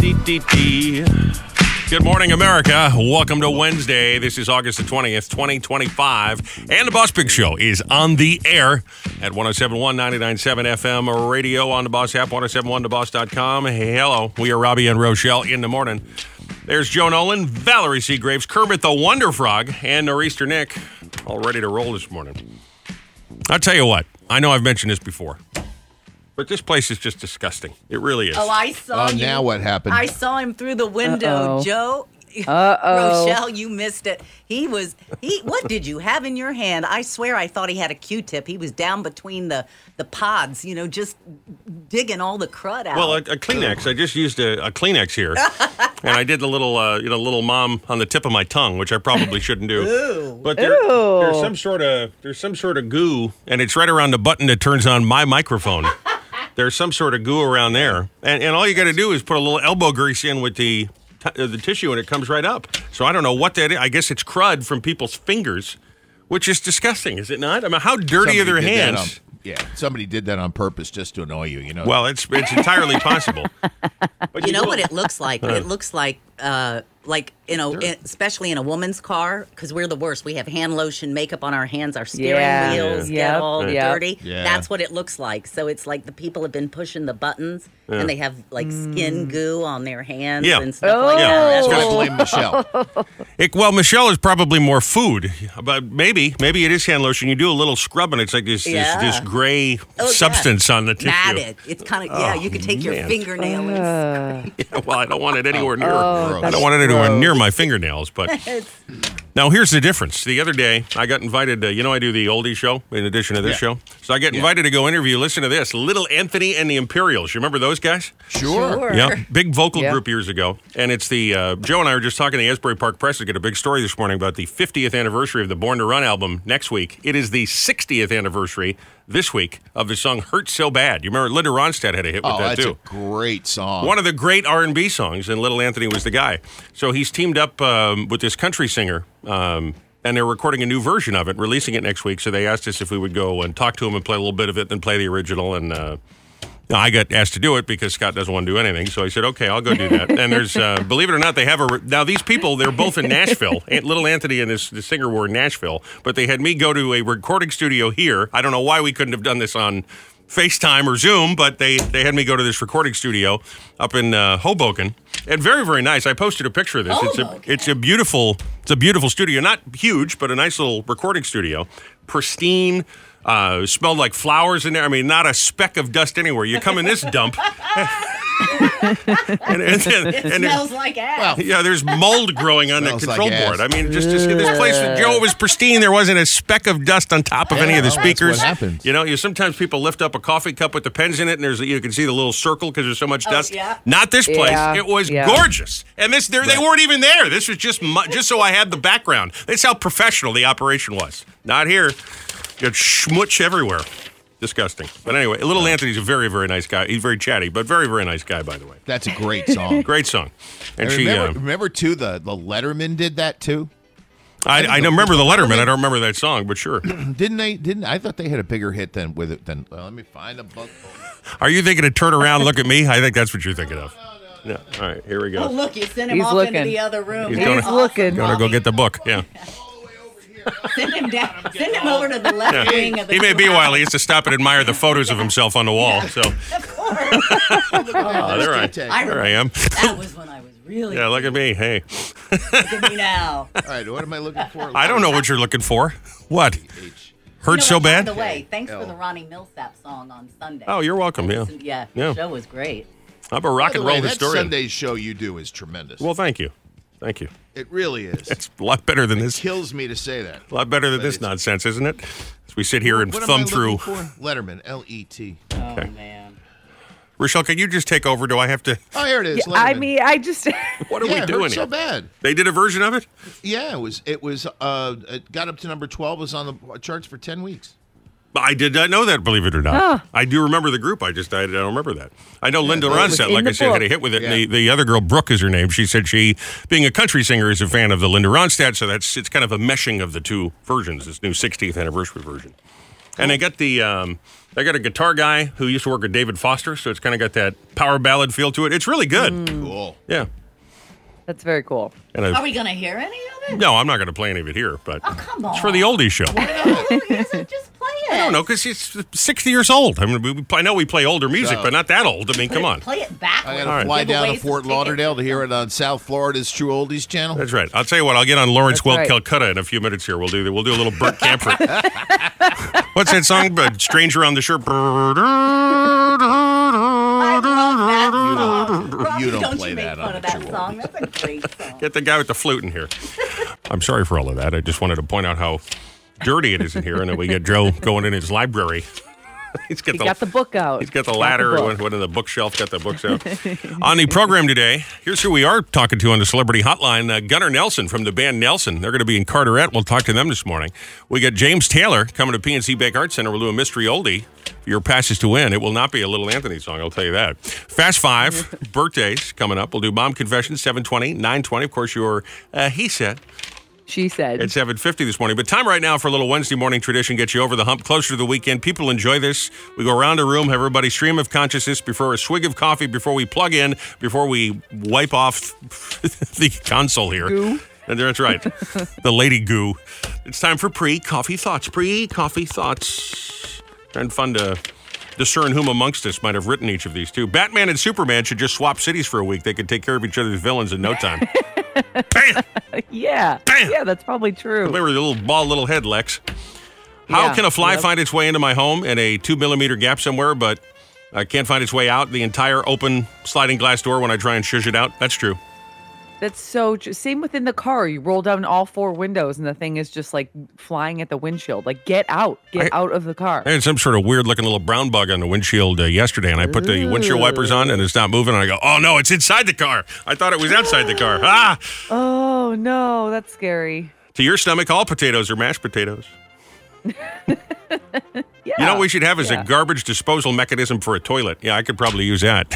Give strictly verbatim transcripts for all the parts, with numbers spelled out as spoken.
Good morning, America. Welcome to Wednesday. This is August the twentieth, twenty twenty-five. And the Boss Big Show is on the air at one oh seven point one, ninety-nine point seven F M radio on the Boss app, ten seventy-one the boss dot com. Hey, hello. We are Robbie and Rochelle in the morning. There's Joe Nolan, Valerie Seagraves, Kermit the Wonder Frog, and Nor'easter Nick, all ready to roll this morning. I'll tell you what. I know I've mentioned this before. But this place is just disgusting. It really is. Oh, I saw Oh, you. now what happened? I saw him through the window, Uh-oh. Joe. Uh-oh. Rochelle, you missed it. He was, he. What did you have in your hand? I swear I thought he had a Q-tip. He was down between the, the pods, you know, just digging all the crud out. Well, a, a Kleenex. I just used a, a Kleenex here. And I did the little, uh, you know, little mom on the tip of my tongue, which I probably shouldn't do. Ooh. But there, Ew. there's some sort of there's some sort of goo, and it's right around the button that turns on my microphone. There's some sort of goo around there, and and all you got to do is put a little elbow grease in with the t- uh, the tissue, and it comes right up. So I don't know what that is. I guess it's crud from people's fingers, which is disgusting, is it not? I mean, how dirty Somebody are their did that hands? on- yeah, somebody did that on purpose just to annoy you, you know. Well, it's it's entirely possible. But You know do- what it looks like? It looks like, uh, like you know, in, especially in a woman's car, because we're the worst. We have hand lotion, makeup on our hands, our steering Yeah. wheels Yeah. get Yep. all Yep. dirty. Yeah. That's what it looks like. So it's like the people have been pushing the buttons, and they have like skin goo on their hands Yeah. and stuff like Yeah. that. That's That's gotta what- blame Michelle. It, well, Michelle is probably more food, but maybe maybe it is hand lotion. You do a little scrub, and it's like this Yeah. this, this gray Oh, yeah. substance on the tissue. matted. It's kind of yeah. You could take your man. fingernail and Uh, Yeah, well, I don't want it anywhere near. Oh, I don't want it anywhere gross. near my fingernails. But now here's the difference. The other day, I got invited. Uh, you know, I do the oldie show in addition to this Yeah. show. So I get invited to go interview. Listen to this: Little Anthony and the Imperials. You remember those guys? Sure. Sure. Yeah, big vocal Yeah. group years ago. And it's the, uh, Joe and I were just talking to the Asbury Park Press to get a big story this morning about the fiftieth anniversary of the Born to Run album next week. It is the sixtieth anniversary this week of the song Hurt So Bad. You remember Linda Ronstadt had a hit with Oh, that that's too. a great song. One of the great R and B songs, and Little Anthony was the guy. So he's teamed up um, with this country singer, um, and they're recording a new version of it, releasing it next week. So they asked us if we would go and talk to him and play a little bit of it, then play the original. And uh, no, I got asked to do it because Scott doesn't want to do anything. So I said, okay, I'll go do that. And there's, uh, believe it or not, they have a, re- now these people, they're both in Nashville. Aunt- Little Anthony and this, the singer were in Nashville, but they had me go to a recording studio here. I don't know why we couldn't have done this on FaceTime or Zoom, but they, they had me go to this recording studio up in uh, Hoboken, and very, very nice. I posted a picture of this. It's a, Hoboken. it's a beautiful, it's a beautiful studio. Not huge, but a nice little recording studio. Pristine, uh, smelled like flowers in there. I mean, not a speck of dust anywhere. You come in this dump. and, and, and, It and smells like ass. yeah, there's mold growing on the Smells control like board. ass. I mean, just, just this place, Joe, was pristine. There wasn't a speck of dust on top of any of the well, that's speakers. what happens. You know, you sometimes people lift up a coffee cup with the pens in it, and there's you can see the little circle because there's so much dust. yeah. Not this place. Yeah, It was yeah. gorgeous, and this they they weren't even there. This was just mu- just so I had the background. That's how professional the operation was. Not here. You got schmutz everywhere. Disgusting. But anyway, Little Anthony's a very, very nice guy. He's very chatty, but very, very nice guy, by the way. That's a great song. Great song. And And she, remember, uh, remember too, the, the Letterman did that too. I, I don't remember the Letterman. I don't remember that song, but sure. Didn't they? Didn't I thought they had a bigger hit than with it than? Well, let me find a book. Are you thinking of turn around, look at me? I think that's what you're thinking of. No. All right, here we go. Oh, look, you sent him He's off looking. into the other room. He's That's gonna- He's looking. Gonna go get the book. Yeah. Send him down. Send him over to the left wing of the He may be a while. He has to stop and admire the photos of himself on the wall. So Of course. oh, there I, I there I am. That was when I was really. Yeah, look at me. Hey, Look at me now. All right, what am I looking for? I don't know what you're looking for. What? H. Hurt You know so what, bad? By the way, thanks for L. the Ronnie Millsap song on Sunday. Oh, you're welcome. Yeah. Listen, yeah, Yeah. the show was great. I'm a rock By the and way, roll that historian. Sunday show you do is tremendous. Well, thank you. Thank you. it really is. It's a lot better than it this. kills me to say that. A lot better than But this it's- nonsense, isn't it? As we sit here and What am thumb I through. looking for? Letterman, L E T. Oh Okay. man. Rochelle, can you just take over? Do I have to? Oh, here it is. I Letterman. mean, I just. What are yeah, we it doing hurt here? so bad. They did a version of it? Yeah, it was. It was. Uh, it got up to number twelve. Was on the charts for ten weeks. I did not know that, believe it or not. Huh. I do remember the group. I just I, I don't remember that. I know Linda well, it was Ronstadt, in like the I said, had a book. hit with it. Yeah. And the, the other girl, Brooke is her name. She said she, being a country singer, is a fan of the Linda Ronstadt, so that's it's kind of a meshing of the two versions, this new sixtieth anniversary version. And they got the um, they got a guitar guy who used to work with David Foster, so it's kind of got that power ballad feel to it. It's really good. Mm. Cool. Yeah. That's very cool. And I, Are we going to hear any of it? no, I'm not going to play any of it here, but Oh, come on. it's for the oldies show. Oh, yes, just play it. I don't know, because he's sixty years old. I mean, we, I know we play older music, So- but not that old. I mean, Play come it- on. Play it backwards. I got to All right. fly Give down away to some Fort tickets. Lauderdale to hear it on South Florida's True Oldies channel. That's right. I'll tell you what. I'll get on Lawrence That's Welk right. Calcutta in a few minutes here. We'll do we'll do a little Burt Camper. What's that song? But Stranger on the Shore. I love that song. Robbie, you don't don't play you make that fun on of the that True song. That's a great song. Get the guy with the flute in here. I'm sorry for all of that. I just wanted to point out how dirty it is in here, and then we get Joe going in his library. He's got He the, got the book out. He's got the Got ladder, book. went, went in the bookshelf, got the books out. On the program today, here's who we are talking to on the Celebrity Hotline. Uh, Gunnar Nelson from the band Nelson. They're going to be in Carteret. We'll talk to them this morning. We got James Taylor coming to P N C Bank Arts Center. We'll do a mystery oldie. Your passes to win. It will not be a Little Anthony song, I'll tell you that. Fast Five, birthdays coming up. We'll do Mom Confessions, seven twenty, nine twenty. Of course, your uh, He Said. She said. It's seven fifty this morning. But time right now for a little Wednesday morning tradition. Get you over the hump, closer to the weekend. People enjoy this. We go around the room, have everybody stream of consciousness before a swig of coffee, before we plug in, before we wipe off the console here. Goo. And that's right. The lady goo. It's time for pre-coffee thoughts. Pre-coffee thoughts. And fun to discern whom amongst us might have written each of these two. Batman and Superman should just swap cities for a week. They could take care of each other's villains in no time. Bam! yeah. Bam! Yeah, that's probably true. They were a little bald little head, Lex. How Yeah, can a fly yep. find its way into my home in a two millimeter gap somewhere, but uh, can't find its way out the entire open sliding glass door when I try and shush it out? That's true. That's so true. Same within the car. You roll down all four windows and the thing is just like flying at the windshield. Like, get out. Get I- out of the car. I had some sort of weird looking little brown bug on the windshield uh, yesterday, and I put the windshield wipers on, and it's not moving. And I go, oh no, it's inside the car. I thought it was outside the car. Ah! Oh, no. That's scary. To your stomach, all potatoes are mashed potatoes. Yeah. You know what we should have is Yeah. a garbage disposal mechanism for a toilet. Yeah, I could probably use that.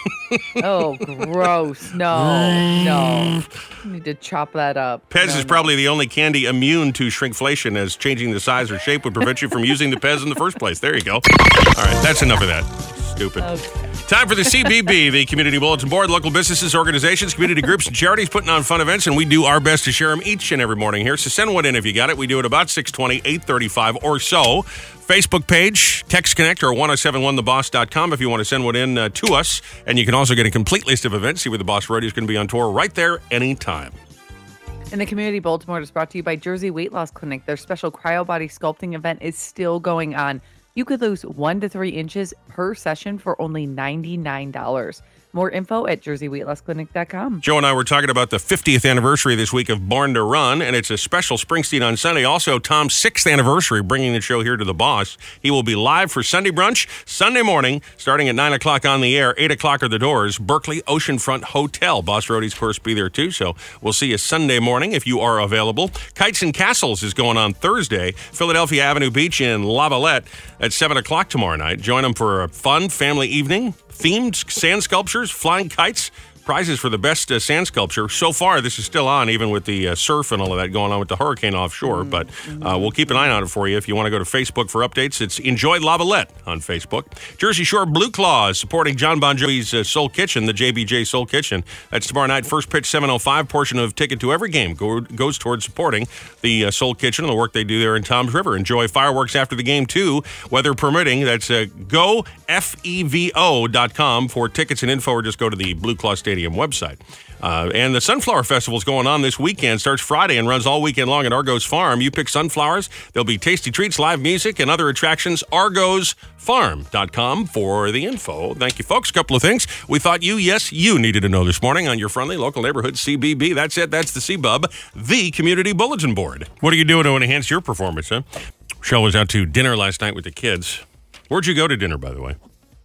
Oh, gross. No. No. You need to chop that up. Pez No, is no. probably the only candy immune to shrinkflation, as changing the size or shape would prevent you from using the Pez in the first place. There you go. All right, that's enough of that. Stupid. Okay. Time for the C B B, the Community Bulletin Board. Local businesses, organizations, community groups, and charities putting on fun events, and we do our best to share them each and every morning here. So send one in if you got it. We do it about six twenty, eight thirty-five or so. Facebook page, Text Connect, or ten seventy-one the boss dot com if you want to send one in uh, to us. And you can also get a complete list of events, see where the Boss Rodeo is going to be on tour right there anytime. And the Community Bulletin Board is brought to you by Jersey Weight Loss Clinic. Their special cryo body sculpting event is still going on. You could lose one to three inches per session for only ninety-nine dollars. More info at jersey weight loss clinic dot com. Joe and I were talking about the fiftieth anniversary this week of Born to Run, and it's a special Springsteen on Sunday. Also, Tom's sixth anniversary, bringing the show here to the Boss. He will be live for Sunday brunch Sunday morning, starting at nine o'clock on the air. eight o'clock are the doors. Berkeley Oceanfront Hotel. Boss Roadies, of course, be there too, so we'll see you Sunday morning if you are available. Kites and Castles is going on Thursday. Philadelphia Avenue Beach in Lavalette at seven o'clock tomorrow night. Join them for a fun family evening. Themed sand sculptures, flying kites, prizes for the best uh, sand sculpture. So far, this is still on, even with the uh, surf and all of that going on with the hurricane offshore. But uh, we'll keep an eye on it for you. If you want to go to Facebook for updates, it's Enjoy Lavalette on Facebook. Jersey Shore Blue Claws supporting John Bon Jovi's uh, Soul Kitchen, the J B J Soul Kitchen. That's tomorrow night, first pitch, seven oh five. Portion of ticket to every game go, goes towards supporting the uh, Soul Kitchen and the work they do there in Toms River. Enjoy fireworks after the game, too, weather permitting. That's uh, go F E V O dot com for tickets and info, or just go to the Blue Claw Stadium website. Uh, and the Sunflower Festival is going on this weekend. Starts Friday and runs all weekend long at Argos Farm. You pick sunflowers. There'll be tasty treats, live music, and other attractions. argos farm dot com for the info. Thank you, folks. A couple of things we thought you, yes, you needed to know this morning on your friendly local neighborhood C B B. That's it. That's the C B U B, the Community Bulletin Board. What are you doing to enhance your performance, huh? Michelle was out to dinner last night with the kids. Where'd you go to dinner, by the way?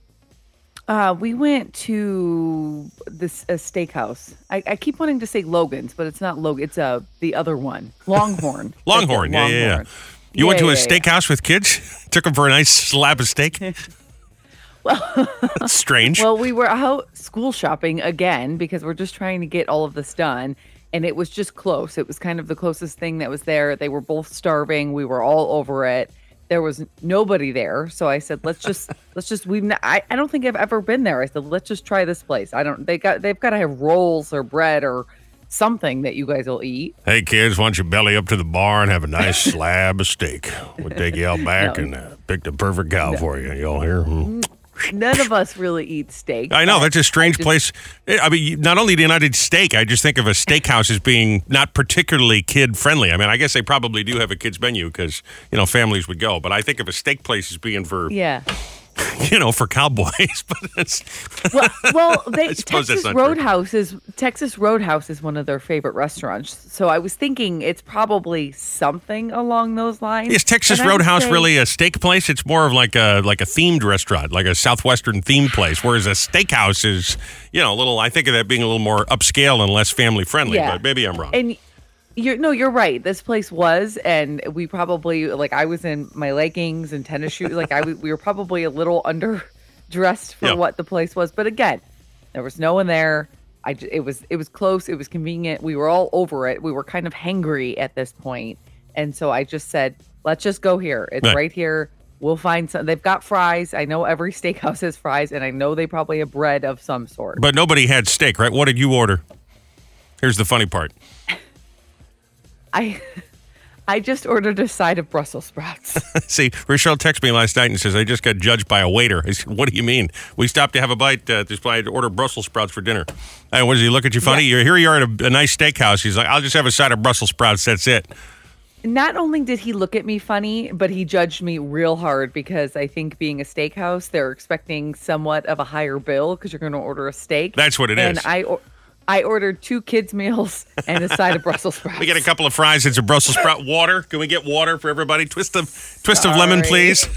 Uh, we went to this a steakhouse. I, I keep wanting to say Logan's, but it's not Logan. It's uh, the other one, Longhorn. Longhorn, yeah, yeah, yeah. Longhorn. You Yeah, went to a yeah, yeah. steakhouse with kids? Took them for a nice slab of steak? Well, that's strange. Well, we were out school shopping again because we're just trying to get all of this done. And it was just close. It was kind of the closest thing that was there. They were both starving. We were all over it. there was nobody there. So I said, let's just, let's just, we've, not, I, I don't think I've ever been there. I said, let's just try this place. I don't, they got, they've got to have rolls or bread or something that you guys will eat. Hey, kids, why don't you belly up to the bar and have a nice slab of steak? We'll take you out back No. and uh, pick the perfect cow no. for you. You all hear? Mm. None of us really eat steak. I know. That's a strange just, place. I mean, not only the United Steak, I just think of a steakhouse as being not particularly kid-friendly. I mean, I guess they probably do have a kids menu because, you know, families would go. But I think of a steak place as being for, yeah. you know, for cowboys. But it's well, well they, suppose Texas that's not Roadhouse is Texas Roadhouse is one of their favorite restaurants. So I was thinking it's probably something along those lines. Is Texas And I would Roadhouse say- really a steak place? It's more of like a like a themed restaurant, like a Southwestern themed place. Whereas a steakhouse is, you know, a little. I think of that being a little more upscale and less family friendly. Yeah. But maybe I'm wrong. And you're no, you're right. This place was, and we probably like I was in my leggings and tennis shoes. Like I, w- we were probably a little underdressed for Yeah. what the place was. But again, there was no one there. I j- it was it was close. It was convenient. We were all over it. We were kind of hangry at this point, and so I just said, let's just go here. It's Right. right here. We'll find some. They've got fries. I know every steakhouse has fries, and I know they probably have bread of some sort. But nobody had steak, right? What did you order? Here's the funny part. I I just ordered a side of Brussels sprouts. See, Rochelle texted me last night and says, I just got judged by a waiter. I said, what do you mean? We stopped to have a bite uh, this I had to order Brussels sprouts for dinner. And what does he look at you funny? You're here you are at a, a nice steakhouse. He's like, I'll just have a side of Brussels sprouts. That's it. Not only did he look at me funny, but he judged me real hard because I think being a steakhouse, they're expecting somewhat of a higher bill because you're going to order a steak. That's what it and is. And I, or- I ordered two kids' meals and a side of Brussels sprouts. We get a couple of fries and some Brussels sprout water. Can we get water for everybody? Twist of twist of lemon, Sorry. please.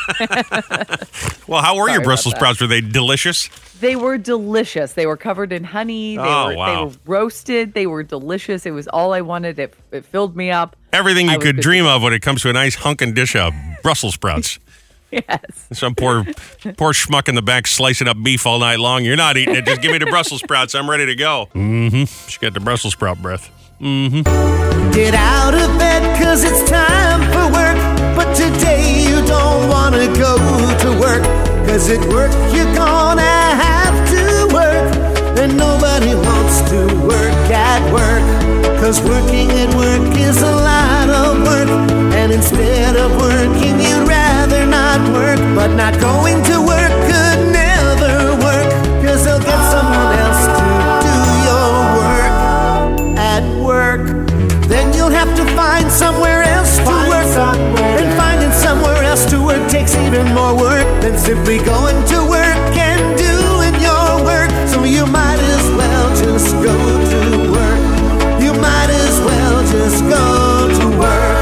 Well, how were Sorry your about Brussels that. sprouts? Were they delicious? They were delicious. They were covered in honey. They, Oh, were, wow. they were roasted. They were delicious. It was all I wanted. It, it filled me up. Everything I you was could good. dream of when it comes to a nice hunkin' dish of Brussels sprouts. Yes. Some poor poor schmuck in the back slicing up beef all night long. You're not eating it. Just give me the Brussels sprouts. I'm ready to go. Mm-hmm. She got the Brussels sprout breath. Get out of bed cause it's time for work. But today you don't wanna go to work. Cause at work you're gonna have to work. And nobody wants to work at work. Cause working at work is a lot of work. And instead of working you'd rather not work. But not going to work could never work. Cause they'll get someone else to do your work at work. Then you'll have to find somewhere else to Find work. somewhere And finding somewhere else to work takes even more work than simply going to work and doing your work. So you might as well just go to work. You might as well just go to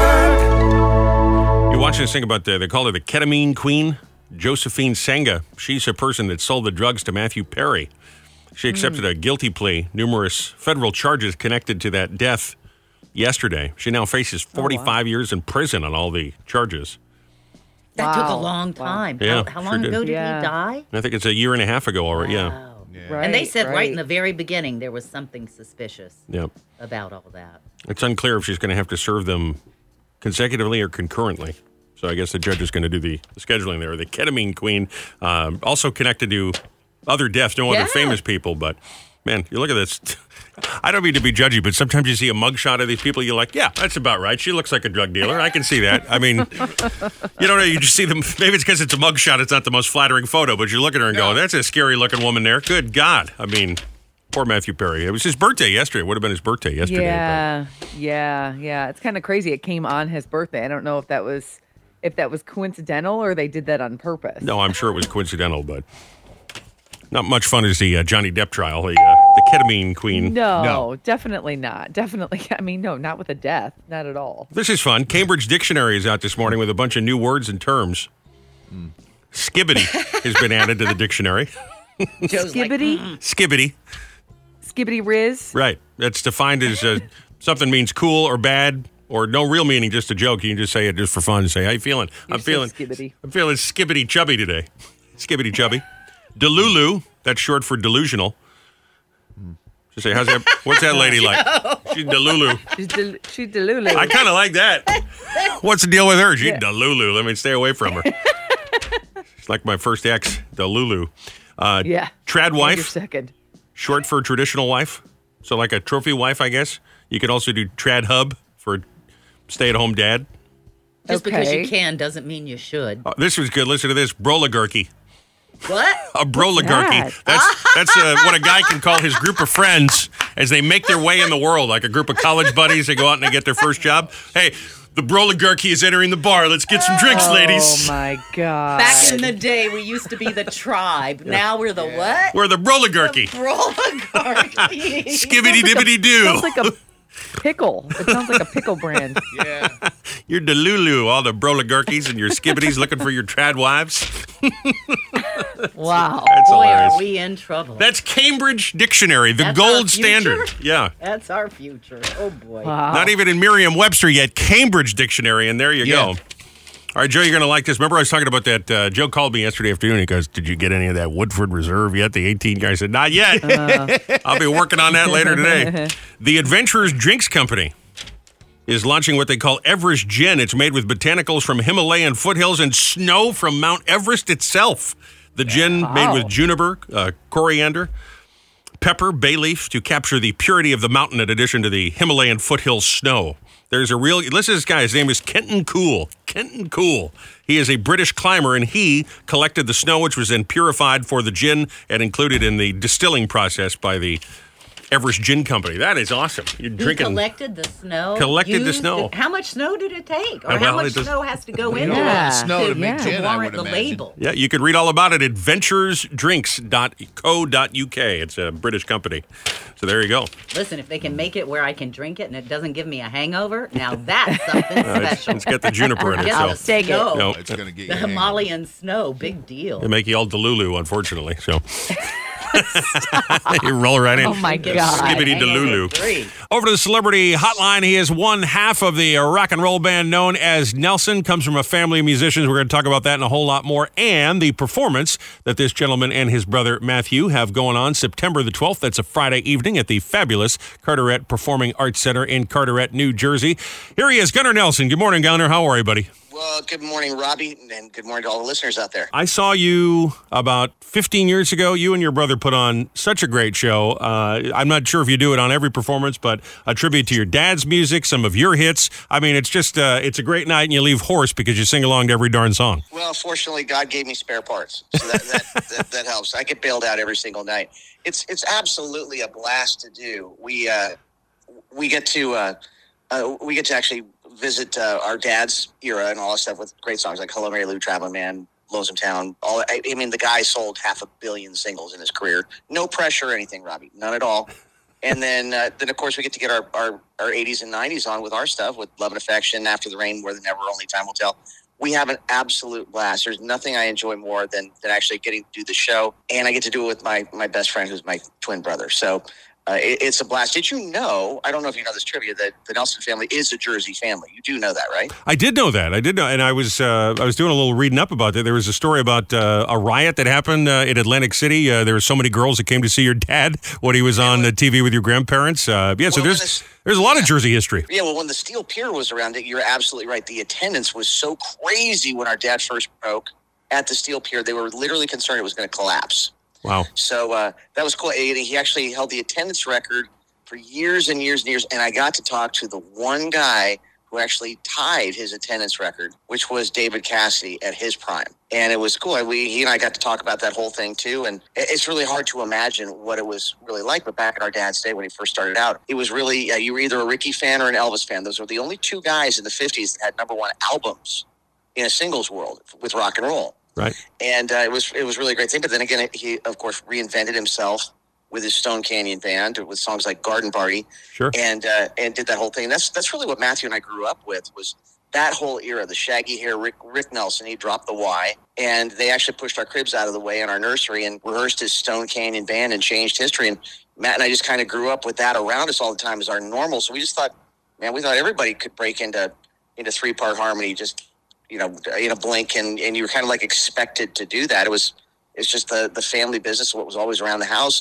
work. You watching this thing about the, they call her the ketamine queen, Josephine Senga. She's a person that sold the drugs to Matthew Perry. She accepted a guilty plea, numerous federal charges connected to that death yesterday. She now faces forty-five years in prison on all the charges. That took a Wow. long Wow. time. Yeah, how how sure long did. ago did Yeah. he die? I think it's a year and a half ago already. Yeah. Wow. Right, And they said right. right in the very beginning there was something suspicious Yeah. about all that. It's unclear if she's going to have to serve them consecutively or concurrently. So I guess the judge is going to do the, the scheduling there. The ketamine queen, um, also connected to other deaths, no Yeah. other famous people, but man, you look at this. I don't mean to be judgy, but sometimes you see a mugshot of these people, you're like, yeah, that's about right. She looks like a drug dealer. I can see that. I mean, you don't know. You just see them. Maybe it's because it's a mugshot. It's not the most flattering photo, but you look at her and go, that's a scary looking woman there. Good God. I mean, poor Matthew Perry. It was his birthday yesterday. It would have been his birthday yesterday. Yeah, yeah, yeah. It's kind of crazy. It came on his birthday. I don't know if that was if that was coincidental or they did that on purpose. But no, I'm sure it was coincidental, but not much fun as the uh, Johnny Depp trial, the, uh, the ketamine queen. No, No. definitely not. Definitely. I mean, no, not with a death. Not at all. This is fun. Cambridge Dictionary is out this morning with a bunch of new words and terms. Skibbity has been added to the dictionary. Joe's like, Skibbity, Skibbity, skibbity riz. right. That's defined as uh, something means cool or bad or no real meaning, just a joke. You can just say it just for fun. Say, how you feeling? You're I'm so feeling skibbity. I'm feeling skibbity chubby today. Skibbity chubby. Delulu, that's short for delusional. Just say, how's that? What's that lady like? She's Delulu. She's del- she's Delulu. I kind of like that. What's the deal with her? She's Delulu. Let me stay away from her. She's like my first ex, Delulu. Uh, yeah. Trad And your wife, second. short for traditional wife. So like a trophy wife, I guess. You could also do trad hub for stay-at-home dad. Just because Okay. you can doesn't mean you should. Oh, this was good. Listen to this. Broligarchy. What? A broligarchy. that? That's that's uh, what a guy can call his group of friends as they make their way in the world, like a group of college buddies. They go out and they get their first job. Hey, the broligarchy is entering the bar. Let's get some drinks, Oh ladies. my god. Back in the day, we used to be the tribe. Now we're the what? We're the broligarchy. Broligarchy. Skibbity dibbity doo. Sounds like a pickle. It sounds like a pickle brand. Yeah. You're Delulu, all the broligarchies and your skibbities looking for your trad wives. Wow. That's Boy, hilarious. are we in trouble. That's Cambridge Dictionary, the That's gold our future? standard. Yeah. That's our future. Oh, boy. Wow. Not even in Merriam-Webster yet. Cambridge Dictionary, and there you Yeah. go. All right, Joe, you're going to like this. Remember I was talking about that? Uh, Joe called me yesterday afternoon. He goes, did you get any of that Woodford Reserve yet? The eighteen guy. I said, not yet. I'll be working on that later today. The Adventurers Drinks Company is launching what they call Everest Gin. It's made with botanicals from Himalayan foothills and snow from Mount Everest itself. The gin made with juniper, uh, coriander, pepper, bay leaf to capture the purity of the mountain in addition to the Himalayan foothill snow. There's a real, listen to this guy, his name is Kenton Cool. Kenton Cool. He is a British climber, and he collected the snow, which was then purified for the gin and included in the distilling process by the Everest Gin Company. That is awesome. You're He drinking. collected the snow. Collected the used snow. it- How much snow did it take? Or Well, how much it does- snow has to go You into know, a lot of it snow to make Yeah. gin, I warrant would the imagine. label? Yeah, you could read all about it at adventures drinks dot co dot U K. It's a British company. So there you go. Listen, if they can make it where I can drink it and it doesn't give me a hangover, now that's something Uh, it's, special. it's got the juniper in it. Get So the snow. No. It's going to get you The a hangover. Himalayan snow, big deal. They make you all Delulu, unfortunately. So you roll right in. Oh my Get god. Skibbity hangover Delulu. free. Over to the celebrity hotline. He is one half of the rock and roll band known as Nelson. Comes from a family of musicians. We're going to talk about that and a whole lot more. And the performance that this gentleman and his brother Matthew have going on September the twelfth. That's a Friday evening at the fabulous Carteret Performing Arts Center in Carteret, New Jersey. Here he is, Gunnar Nelson. Good morning, Gunnar. How are you, buddy? Well, good morning, Robbie, and good morning to all the listeners out there. I saw you about fifteen years ago. You and your brother put on such a great show. Uh, I'm not sure if you do it on every performance, but a tribute to your dad's music, some of your hits. I mean, it's just, uh, it's a great night, and you leave hoarse because you sing along to every darn song. Well, fortunately, God gave me spare parts, so that that, that, that helps. I get bailed out every single night. It's it's absolutely a blast to do. We uh, we get to uh, uh, we get to actually visit uh, our dad's era and all that stuff with great songs like Hello, Mary Lou, Traveling Man, Lonesome Town. All I, I mean, the guy sold half a billion singles in his career. No pressure or anything, Robbie, none at all. And then, uh, then of course, we get to get our, our, our eighties and nineties on with our stuff, with Love and Affection, After the Rain, More Than Ever, Only Time Will Tell. We have an absolute blast. There's nothing I enjoy more than, than actually getting to do the show. And I get to do it with my, my best friend, who's my twin brother. So uh, it, it's a blast. Did you know, I don't know if you know this trivia, that the Nelson family is a Jersey family. You do know that, right? I did know that. I did know, and I was uh, I was doing a little reading up about that. There was a story about uh, a riot that happened uh, in Atlantic City. Uh, there were so many girls that came to see your dad when he was on the T V with your grandparents. Uh, yeah, so Well, when there's this- there's a lot of Jersey history. Yeah, well, when the Steel Pier was around it, you're absolutely right. The attendance was so crazy when our dad first broke at the Steel Pier. They were literally concerned it was going to collapse. Wow. So uh, that was cool. And he actually held the attendance record for years and years and years. And I got to talk to the one guy who actually tied his attendance record, which was David Cassidy at his prime. And it was cool. And we, he and I got to talk about that whole thing too. And it's really hard to imagine what it was really like. But back in our dad's day, when he first started out, it was really, uh, you were either a Ricky fan or an Elvis fan. Those were the only two guys in the fifties that had number one albums in a singles world with rock and roll. Right. And uh, it was it was really a great thing. But then again, he, of course, reinvented himself with his Stone Canyon Band, with songs like Garden Party, Sure. and uh, and did that whole thing. That's that's really what Matthew and I grew up with, was that whole era, the shaggy hair, Rick, Rick Nelson. He dropped the Y, and they actually pushed our cribs out of the way in our nursery and rehearsed his Stone Canyon Band and changed history. And Matt and I just kind of grew up with that around us all the time as our normal. So we just thought, man, we thought everybody could break into into three part harmony, just you know, in a blink, and, and you were kind of like expected to do that. It was it's just the the family business, what was always around the house, and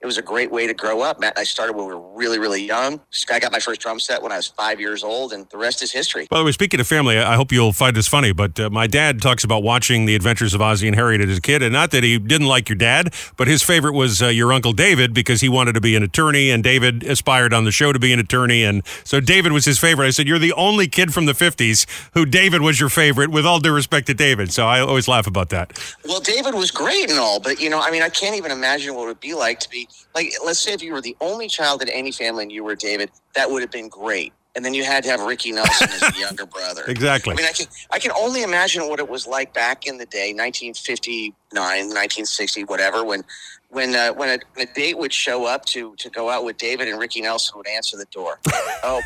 It was a great way to grow up. Matt and I started when we were really, really young. I got my first drum set when I was five years old, and the rest is history. By the way, speaking of family, I hope you'll find this funny, but uh, my dad talks about watching The Adventures of Ozzie and Harriet as a kid, and not that he didn't like your dad, but his favorite was uh, your Uncle David because he wanted to be an attorney, and David aspired on the show to be an attorney, and so David was his favorite. I said, you're the only kid from the fifties who David was your favorite, with all due respect to David, so I always laugh about that. Well, David was great and all, but, you know, I mean, I can't even imagine what it would be like to be, like, let's say if you were the only child in any family and you were David, that would have been great. And then you had to have Ricky Nelson as the younger brother. Exactly. I mean, I can I can only imagine what it was like back in the day, nineteen fifty-nine, nineteen sixty, whatever, when when uh, when a, a date would show up to to go out with David and Ricky Nelson would answer the door. Oh,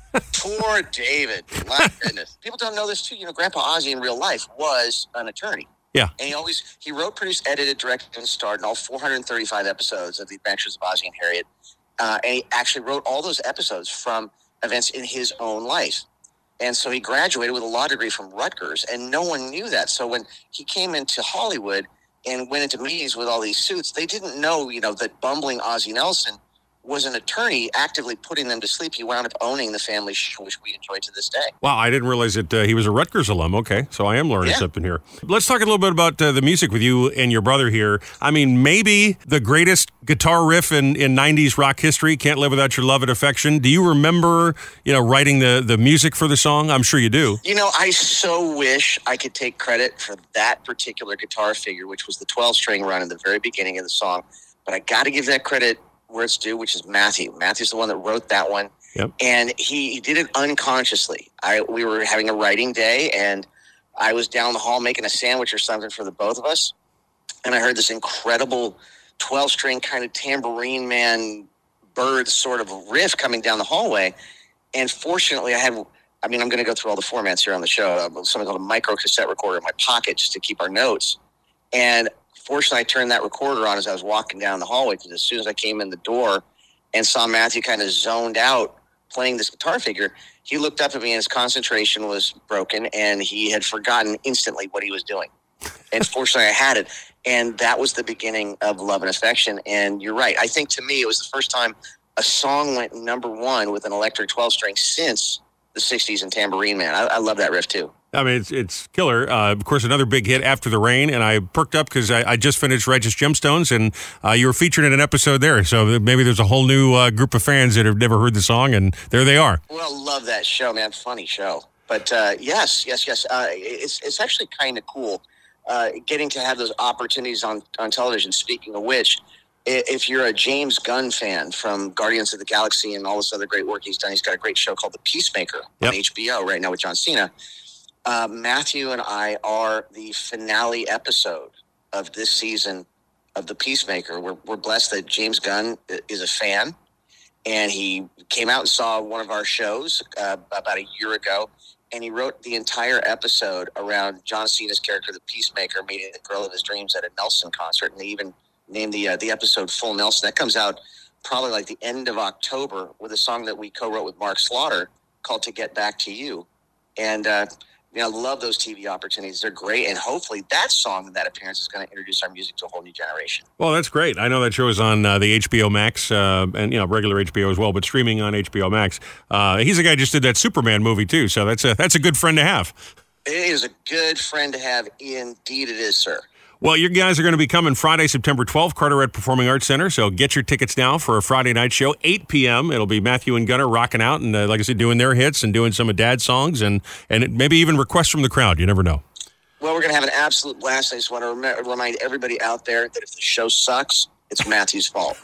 poor David. My goodness. People don't know this too. You know, Grandpa Ozzie in real life was an attorney. Yeah. And he always, he wrote, produced, edited, directed, and starred in all four hundred thirty-five episodes of The Adventures of Ozzie and Harriet. Uh, and he actually wrote all those episodes from events in his own life. And so he graduated with a law degree from Rutgers, and no one knew that. So when he came into Hollywood and went into meetings with all these suits, they didn't know, you know, that bumbling Ozzie Nelson was an attorney actively putting them to sleep. He wound up owning the family show, which we enjoy to this day. Wow, I didn't realize that uh, he was a Rutgers alum. Okay, so I am learning Yeah. something here. Let's talk a little bit about uh, the music with you and your brother here. I mean, maybe the greatest guitar riff in, in nineties rock history, Can't Live Without Your Love and Affection. Do you remember, you know, writing the, the music for the song? I'm sure you do. You know, I so wish I could take credit for that particular guitar figure, which was the twelve-string run in the very beginning of the song. But I got to give that credit where it's due, which is Matthew. Matthew's the one that wrote that one. Yep. And he, he did it unconsciously. I we were having a writing day, and I was down the hall making a sandwich or something for the both of us. And I heard this incredible twelve-string kind of tambourine man bird sort of riff coming down the hallway. And fortunately, I had, I mean, I'm going to go through all the formats here on the show. Uh, something called a micro cassette recorder in my pocket just to keep our notes. And fortunately, I turned that recorder on as I was walking down the hallway, because as soon as I came in the door and saw Matthew kind of zoned out playing this guitar figure, he looked up at me and his concentration was broken, and he had forgotten instantly what he was doing. And fortunately, I had it. And that was the beginning of Love and Affection. And you're right. I think to me, it was the first time a song went number one with an electric twelve-string since the sixties and Tambourine Man. I, I love that riff, too. I mean, it's it's killer. Uh, of course, another big hit, After the Rain, and I perked up because I, I just finished Righteous Gemstones, and uh, you were featured in an episode there. So maybe there's a whole new uh, group of fans that have never heard the song, and there they are. Well, love that show, man. Funny show. But uh, yes, yes, yes. Uh, it's it's actually kind of cool uh, getting to have those opportunities on, on television. Speaking of which, if you're a James Gunn fan from Guardians of the Galaxy and all this other great work he's done, he's got a great show called The Peacemaker Yep. on H B O right now with John Cena. Uh, Matthew and I are the finale episode of this season of The Peacemaker. We're, we're blessed that James Gunn is a fan, and he came out and saw one of our shows uh, about a year ago, and he wrote the entire episode around John Cena's character, The Peacemaker, meeting the girl of his dreams at a Nelson concert, and they even named the uh, the episode Full Nelson. That comes out probably like the end of October with a song that we co-wrote with Mark Slaughter called To Get Back to You. And, uh, you know, I love those T V opportunities. They're great. And hopefully that song and that appearance is going to introduce our music to a whole new generation. Well, that's great. I know that show is on uh, the H B O Max uh, and, you know, regular H B O as well, but streaming on H B O Max. Uh, he's the guy who just did that Superman movie, too. So that's a, that's a good friend to have. It is a good friend to have. Indeed it is, sir. Well, you guys are going to be coming Friday, September twelfth, Carteret Performing Arts Center. So get your tickets now for a Friday night show, eight p.m. It'll be Matthew and Gunnar rocking out and, uh, like I said, doing their hits and doing some of Dad's songs and, and maybe even requests from the crowd. You never know. Well, we're going to have an absolute blast. I just want to rem- remind everybody out there that if the show sucks, it's Matthew's fault.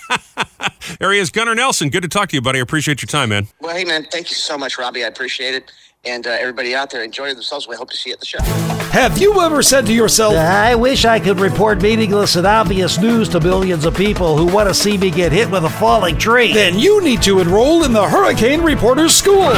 There he is, Gunnar Nelson. Good to talk to you, buddy. I appreciate your time, man. Well, hey, man, thank you so much, Robbie. I appreciate it. And uh, everybody out there, enjoy themselves. We hope to see you at the show. Have you ever said to yourself, I wish I could report meaningless and obvious news to millions of people who want to see me get hit with a falling tree? then you need to enroll in the Hurricane Reporter School?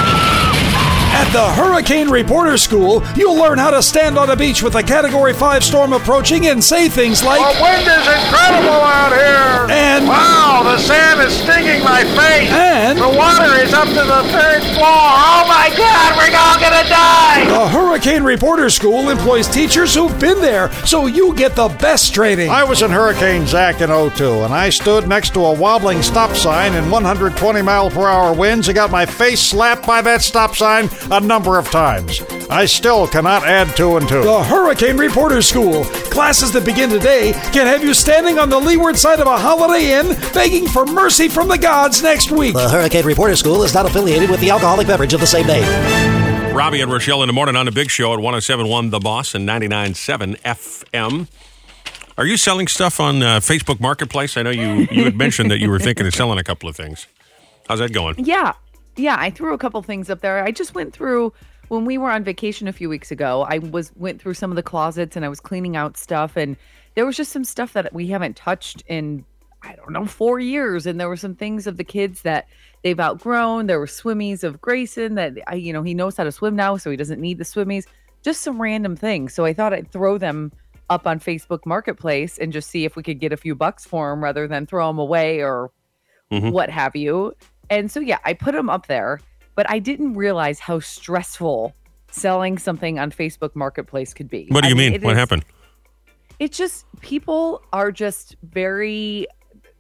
At the Hurricane Reporter School, you'll learn how to stand on a beach with a Category five storm approaching and say things like, The wind is incredible out here. and Wow, the sand is stinging my my face. And The water is up to the third floor. Oh my God, we're all gonna die. the Hurricane Reporter School employs teachers who've been there, so you get the best training. I was in Hurricane Zach in oh two, and I stood next to a wobbling stop sign in one hundred twenty mile per hour winds and got my face slapped by that stop sign a number of times. I still cannot add two and two. The Hurricane Reporter School. Classes that begin today can have you standing on the leeward side of a Holiday Inn begging for mercy from the gods next week. The Hurricane Reporter School is not affiliated with the alcoholic beverage of the same name. Robbie and Rochelle in the morning on the Big Show at one oh seven point one The Boss and ninety-nine point seven F M. Are you selling stuff on uh, Facebook Marketplace? I know you, you had mentioned that you were thinking of selling a couple of things. How's that going? Yeah. Yeah, I threw a couple things up there. I just went through when we were on vacation a few weeks ago. I was went through some of the closets and I was cleaning out stuff, and there was just some stuff that we haven't touched in, I don't know, four years. And there were some things of the kids that they've outgrown. There were swimmies of Grayson that, I, you know, he knows how to swim now, so he doesn't need the swimmies. Just some random things. So I thought I'd throw them up on Facebook Marketplace and just see if we could get a few bucks for them rather than throw them away or mm-hmm. what have you. And so, yeah, I put them up there, but I didn't realize how stressful selling something on Facebook Marketplace could be. What do you I mean? mean What is, happened? It's just people are just very,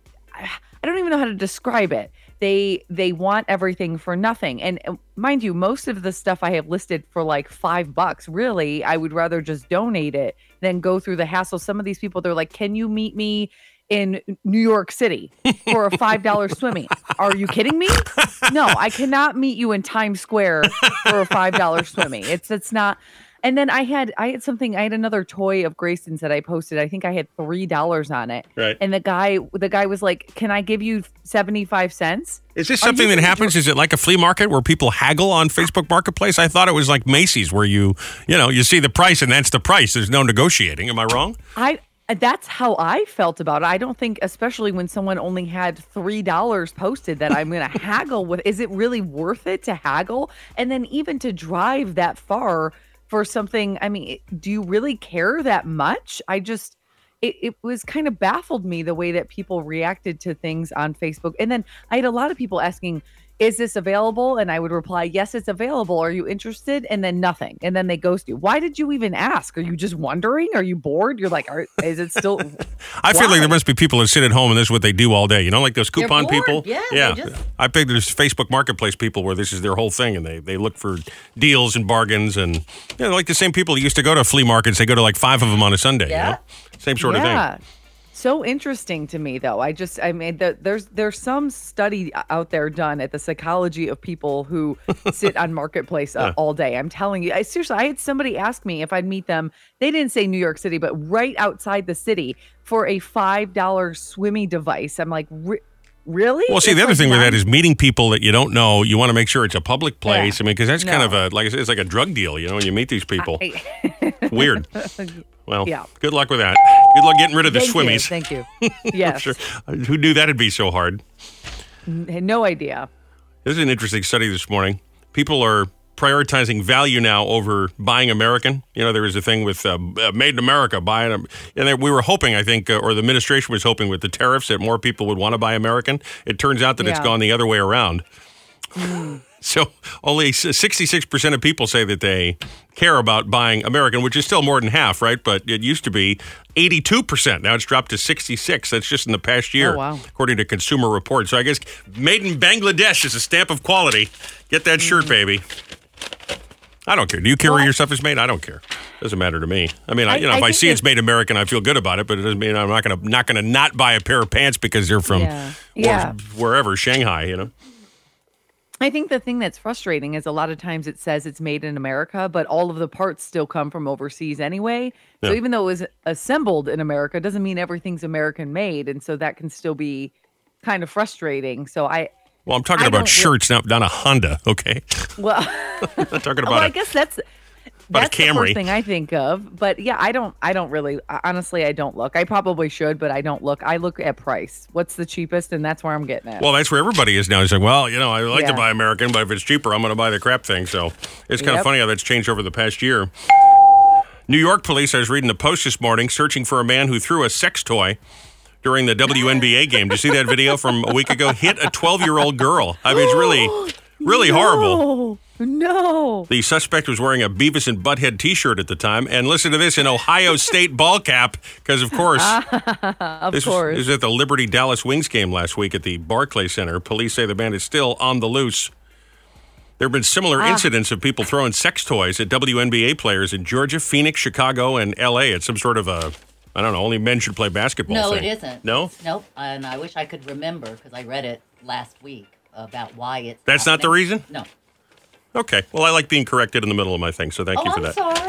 I don't even know how to describe it. They they want everything for nothing. And uh, mind you, most of the stuff I have listed for like five bucks, really, I would rather just donate it than go through the hassle. Some of these people, they're like, can you meet me in New York City for a five dollar swimming? Are you kidding me? No, I cannot meet you in Times Square for a five dollar swimming. It's it's not. And then I had I had something. I had another toy of Grayson's that I posted. I think I had three dollars on it. Right. And the guy the guy was like, "Can I give you seventy five cents?" Is this something that happens? Is it like a flea market where people haggle on Facebook Marketplace? I thought it was like Macy's, where you you know you see the price and that's the price. There's no negotiating. Am I wrong? I. That's how I felt about it. I don't think, especially when someone only had three dollars posted, that I'm going to haggle with. Is it really worth it to haggle? And then even to drive that far for something, I mean, do you really care that much? I just, it, it was kind of baffled me the way that people reacted to things on Facebook. And then I had a lot of people asking, is this available? And I would reply, yes, it's available. Are you interested? And then nothing. And then they ghost you. Why did you even ask? Are you just wondering? Are you bored? You're like, are, is it still? I feel like there must be people that sit at home and this is what they do all day. You know, like those coupon They're bored. people. Yeah, yeah. they just- I think there's Facebook Marketplace people where this is their whole thing, and they, they look for deals and bargains, and you know, like the same people that used to go to flea markets. They go to like five of them on a Sunday. Yeah. You know? Same sort yeah. of thing. So interesting to me, though. I just, I mean, the, there's there's some study out there done at the psychology of people who sit on Marketplace uh, Yeah. all day. I'm telling you, I seriously, I had somebody ask me if I'd meet them. They didn't say New York City, but right outside the city for a five dollar swimmy device. I'm like, Re- really? Well, see, It's the other like thing with nine- that is meeting people that you don't know. You want to make sure it's a public place. Yeah. I mean, because that's kind No. of a, like I said, it's like a drug deal, you know, when you meet these people. I- Weird. Well, Yeah. good luck with that. Good luck getting rid of the Thank you, swimmies. Thank you. Yes. Sure. Who knew that'd be so hard? Had no idea. This is an interesting study this morning. People are prioritizing value now over buying American. You know, there was a thing with uh, uh, Made in America, buying, and then we were hoping, I think, uh, or the administration was hoping with the tariffs that more people would want to buy American. It turns out that it's Yeah. gone the other way around. Mm. So only sixty-six percent of people say that they care about buying American, which is still more than half, right? But it used to be eighty-two percent. Now it's dropped to sixty-six. That's just in the past year, Oh, wow. according to Consumer Reports. So I guess made in Bangladesh is a stamp of quality. Get that shirt, Mm. baby. I don't care. Do you care where your stuff is made? I don't care. Doesn't matter to me. I mean, I, I- you know, if I I think see it's it- made American, I feel good about it. But it doesn't mean I'm not going to not going to not buy a pair of pants because they're from Yeah. or Yeah. wherever, Shanghai. You know. I think the thing that's frustrating is a lot of times it says it's made in America, but all of the parts still come from overseas anyway. So Yeah. even though it was assembled in America, doesn't mean everything's American made. And so that can still be kind of frustrating. So I, Well, I'm talking I about don't re- shirts, not not a Honda. Okay, well, I'm not talking about well, I a, guess that's about a that's the Camry. first thing I think of. But yeah, I don't, I don't really, honestly, I don't look. I probably should, but I don't look. I look at price. What's the cheapest? And that's where I'm getting at. Well, that's where everybody is now. He's like, well, you know, I like to Yeah. buy American, but if it's cheaper, I'm going to buy the crap thing. So it's kind of Yep. funny how that's changed over the past year. New York police, I was reading the Post this morning, searching for a man who threw a sex toy during the W N B A game. Did you see that video from a week ago? Hit a twelve-year-old girl. I mean, it's really, really no, horrible. No. The suspect was wearing a Beavis and Butthead T-shirt at the time. And listen to this, an Ohio State ball cap, because, of course, of this course. Was, this was at the Liberty Dallas Wings game last week at the Barclays Center. Police say the man is still on the loose. There have been similar Ah. incidents of people throwing sex toys at W N B A players in Georgia, Phoenix, Chicago, and L A. It's some sort of a, I don't know, only men should play basketball No, thing. it isn't. No? Nope. And I wish I could remember because I read it last week about why it's That's not the happening. reason? No. Okay. Well, I like being corrected in the middle of my thing, so thank oh, you for I'm that. sorry.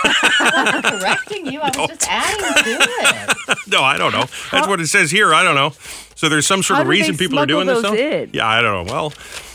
I wasn't correcting you. I was just adding to it. No, I don't know. That's what it says here. I don't know. So there's some sort How of do reason they people are smuggle doing this, those though? in? Yeah, I don't know. Well,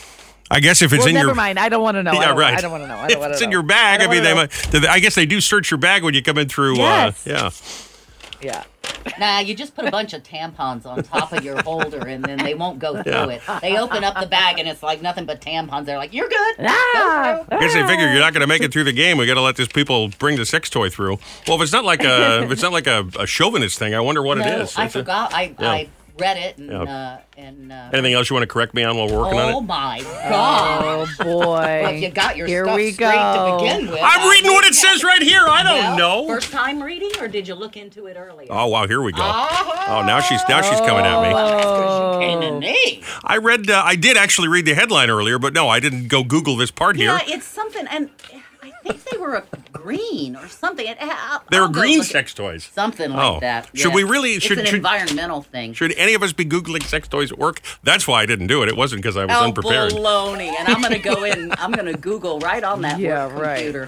I guess if it's well, in never your... mind. I don't want to know. I Yeah, don't, right. I don't want to know. I If don't want it's to in know. your bag, I, I mean, they wanna might... I guess they do search your bag when you come in through... Yes. Uh, yeah. Yeah. Nah, you just put a bunch of tampons on top of your holder, and then they won't go through Yeah. it. They open up the bag, and it's like nothing but tampons. They're like, "You're good." Ah, Go I guess they figure you're not going to make it through the game. We got to let these people bring the sex toy through. Well, if it's not like a, if it's not like a, a chauvinist thing, I wonder what no, it is. I It's a- forgot. I, Yeah. I read it, and Yeah. uh, and uh, anything else you want to correct me on while we're working oh on it? my god! Oh boy. Well, if you got your Here stuff we straight go. to begin with. I'm I reading what it wouldn't have- says right here. I don't Well, know. First time reading, or did you look into it earlier? Oh wow, here we go. Ah. Oh, now she's now she's coming at me. That's 'cause you came to me. I read. Uh, I did actually read the headline earlier, but no, I didn't go Google this part Yeah, here. it's something, and I think they were a green or something. It, I'll, They I'll were go green look at- sex toys. Something like Oh. that. Should yeah. we really- It's should- an should- environmental thing. Should any of us be Googling sex toys at work? That's why I didn't do it. It wasn't because I was Oh, unprepared. baloney. And I'm going to go in, I'm going to Google right on that Yeah, work right. computer.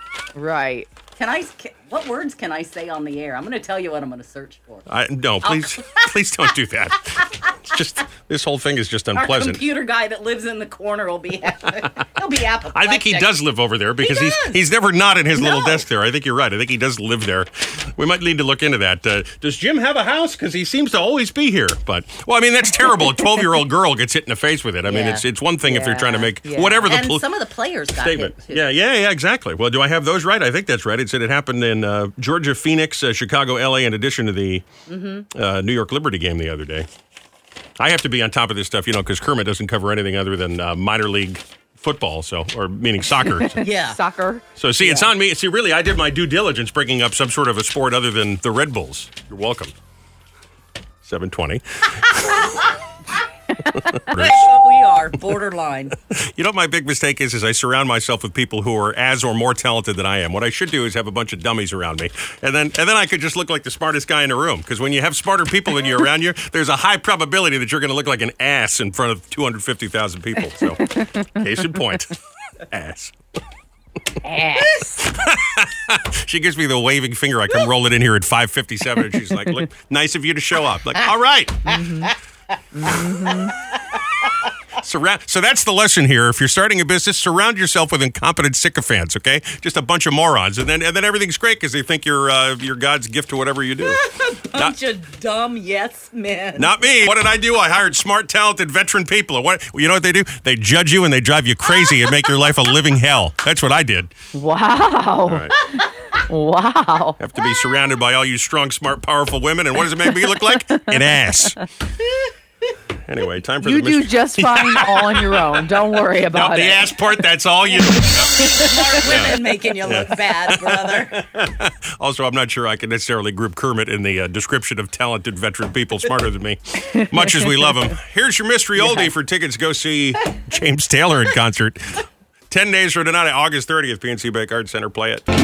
Right. Can I, can, what words can I say on the air? I'm going to tell you what I'm going to search for. I, no, please, please don't do that. It's just this whole thing is just Our unpleasant. computer guy that lives in the corner will be, he'll be apoplectic. I think he does live over there because he's does. he's never not in his little No. desk there. I think you're right. I think he does live there. We might need to look into that. Uh, does Jim have a house? Because he seems to always be here. But well, I mean that's terrible. A twelve-year-old girl gets hit in the face with it. I mean Yeah. it's it's one thing if they're trying to make Yeah. whatever the And pol- some of the players got statement. hit, too. Yeah, yeah, yeah, exactly. Well, do I have those right? I think that's right. It said it happened in uh, Georgia, Phoenix, uh, Chicago, L A, in addition to the Mm-hmm. uh, New York Liberty game the other day. I have to be on top of this stuff, you know, because Kermit doesn't cover anything other than uh, minor league football, so or meaning soccer. So, Yeah. Soccer. so see, it's on me. See, really, I did my due diligence bringing up some sort of a sport other than the Red Bulls. You're welcome. seven twenty. That's what we are, borderline. You know what my big mistake is? Is I surround myself with people who are as or more talented than I am. What I should do is have a bunch of dummies around me, and then and then I could just look like the smartest guy in the room. Because when you have smarter people than you around you, there's a high probability that you're going to look like an ass in front of two hundred fifty thousand people. So, case in point, ass. Ass. She gives me the waving finger. I come roll it in here at five fifty-seven, and she's like, "Look, nice of you to show up." Like, all right. Surround, so that's the lesson here. If you're starting a business, surround yourself with incompetent sycophants, okay? Just a bunch of morons, and then and then everything's great because they think you're uh, you're God's gift to whatever you do. Bunch of dumb yes men. Not me. What did I do? I hired smart, talented, veteran people. And what you know what they do? They judge you and they drive you crazy and make your life a living hell. That's what I did. Wow. All right. Wow. Have to be surrounded by all you strong, smart, powerful women. And what does it make me look like? An ass. Anyway, time for You the do mystery. just fine all on your own. Don't worry No, about the it. ass part, that's all you do. Smart women making you look bad, brother. Also, I'm not sure I can necessarily group Kermit in the uh, description of talented veteran people smarter than me, much as we love him. Here's your mystery oldie for tickets to go see James Taylor in concert. Ten days from tonight, August thirtieth, P N C Bank Arts Center. Play it.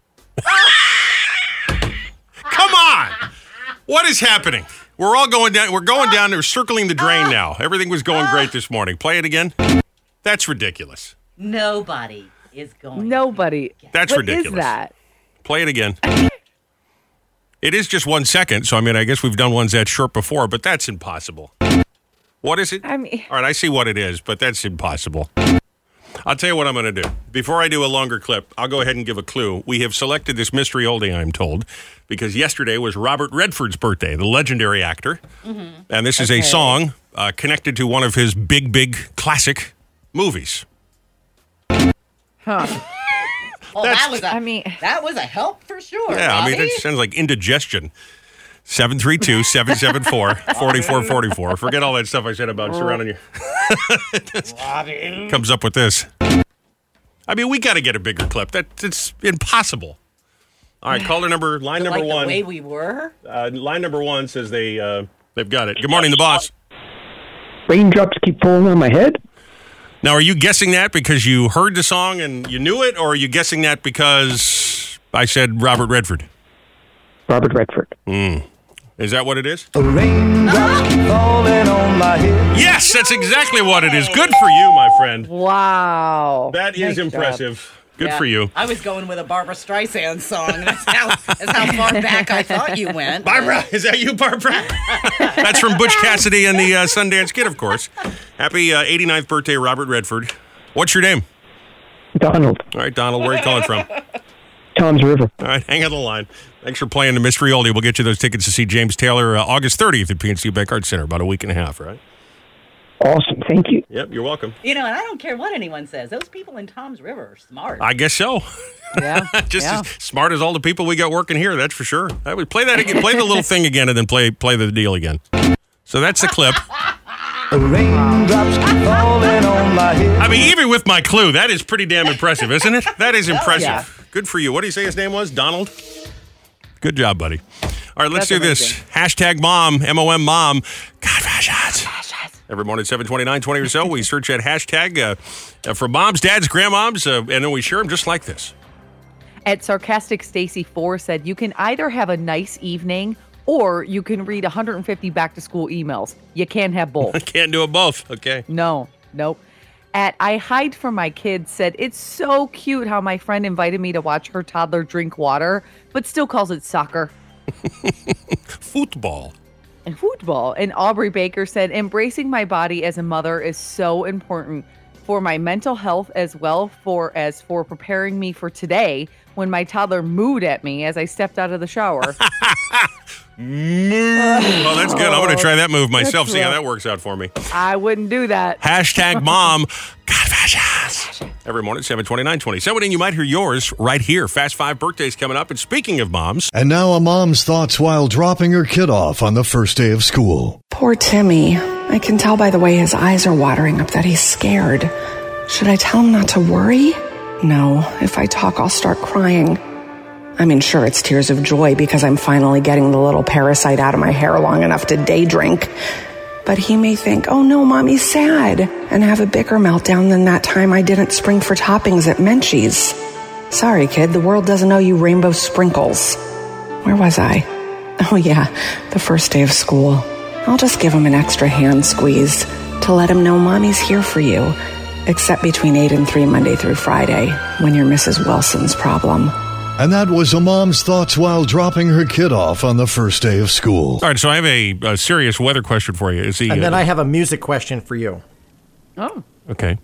Come on! What is happening? We're all going down. We're going down. We're circling the drain now. Everything was going great this morning. Play it again. That's ridiculous. Nobody is going. Nobody. That's What ridiculous. is that? Play it again. It is just one second, so I mean, I guess we've done ones that short before, but that's impossible. What is it? I mean, All right, I see what it is, but that's impossible. I'll tell you what I'm going to do. Before I do a longer clip, I'll go ahead and give a clue. We have selected this mystery oldie, I'm told, because yesterday was Robert Redford's birthday, the legendary actor. Mm-hmm. And this is Okay. a song uh, connected to one of his big, big classic movies. huh. Oh, that was a. I mean- that was a help for sure. Yeah, I mean, Bobby. that sounds like indigestion. seven three two, seven seven four, four four four four. Forget all that stuff I said about surrounding you. Comes up with this. I mean, we got to get a bigger clip. That It's impossible. All right, caller number, line number like one. The way we were? Uh, line number one says they, uh, they've got it. Good morning, the boss. Raindrops keep falling on my head. Now, are you guessing that because you heard the song and you knew it, or are you guessing that because I said Robert Redford? Robert Redford. Mm. Is that what it is? Raindrops keep falling on my head. Yes, that's exactly what it is. Good for you, my friend. Wow. That is Nice impressive. job. Good Yeah. for you. I was going with a Barbara Streisand song. That's how, that's how far back I thought you went. Barbara, is that you, Barbara? That's from Butch Cassidy and the uh, Sundance Kid, of course. Happy uh, eighty-ninth birthday, Robert Redford. What's your name? Donald. All right, Donald, where are you calling from? Tom's River. All right, hang on the line. Thanks for playing the Mystery Oldie. We'll get you those tickets to see James Taylor uh, August thirtieth at P N C Bank Arts Center, about a week and a half, right? Awesome. Thank you. Yep, you're welcome. You know, and I don't care what anyone says. Those people in Tom's River are smart. I guess so. Yeah. Just yeah. as smart as all the people we got working here, that's for sure. I would play that again, play the little thing again, and then play play the deal again. So that's the clip. Raindrops keep falling on my head. I mean, even with my clue, that is pretty damn impressive, isn't it? That is impressive. Yeah. Good for you. What did he say his name was? Donald? Good job, buddy. All right, let's That's do this. amazing. Hashtag mom, M O M mom. God, fashions. Every morning, seven twenty-nine, twenty or so, we search that hashtag uh, uh, for moms, dads, grandmoms, uh, and then we share them just like this. At Sarcastic Stacy four said, you can either have a nice evening or you can read one hundred fifty back to school emails. You can't have both. Can't do it both. Okay. No, nope. At I Hide From My Kids said, it's so cute how my friend invited me to watch her toddler drink water, but still calls it soccer. Football. And football. And Aubrey Baker said, embracing my body as a mother is so important for my mental health as well for as for preparing me for today when my toddler mooed at me as I stepped out of the shower. Moo. Oh, that's good. I'm going to try that move myself, That's see how rough. that works out for me. I wouldn't do that. Hashtag mom. God, fashions. Every morning, seven twenty-nine, twenty. Someone in you might hear yours right here. Fast Five birthdays coming up. And speaking of moms. And now a mom's thoughts while dropping her kid off on the first day of school. Poor Timmy. I can tell by the way his eyes are watering up that he's scared. Should I tell him not to worry? No, if I talk, I'll start crying. I mean, sure, it's tears of joy because I'm finally getting the little parasite out of my hair long enough to day drink. But he may think, oh no, mommy's sad, and have a bigger meltdown than that time I didn't spring for toppings at Menchie's. Sorry, kid, the world doesn't owe you rainbow sprinkles. Where was I? Oh yeah, the first day of school. I'll just give him an extra hand squeeze to let him know mommy's here for you, except between eight and three Monday through Friday, when you're Missus Wilson's problem. And that was a mom's thoughts while dropping her kid off on the first day of school. All right, so I have a, a serious weather question for you. Is he, and then uh, I have a music question for you. Oh. Okay.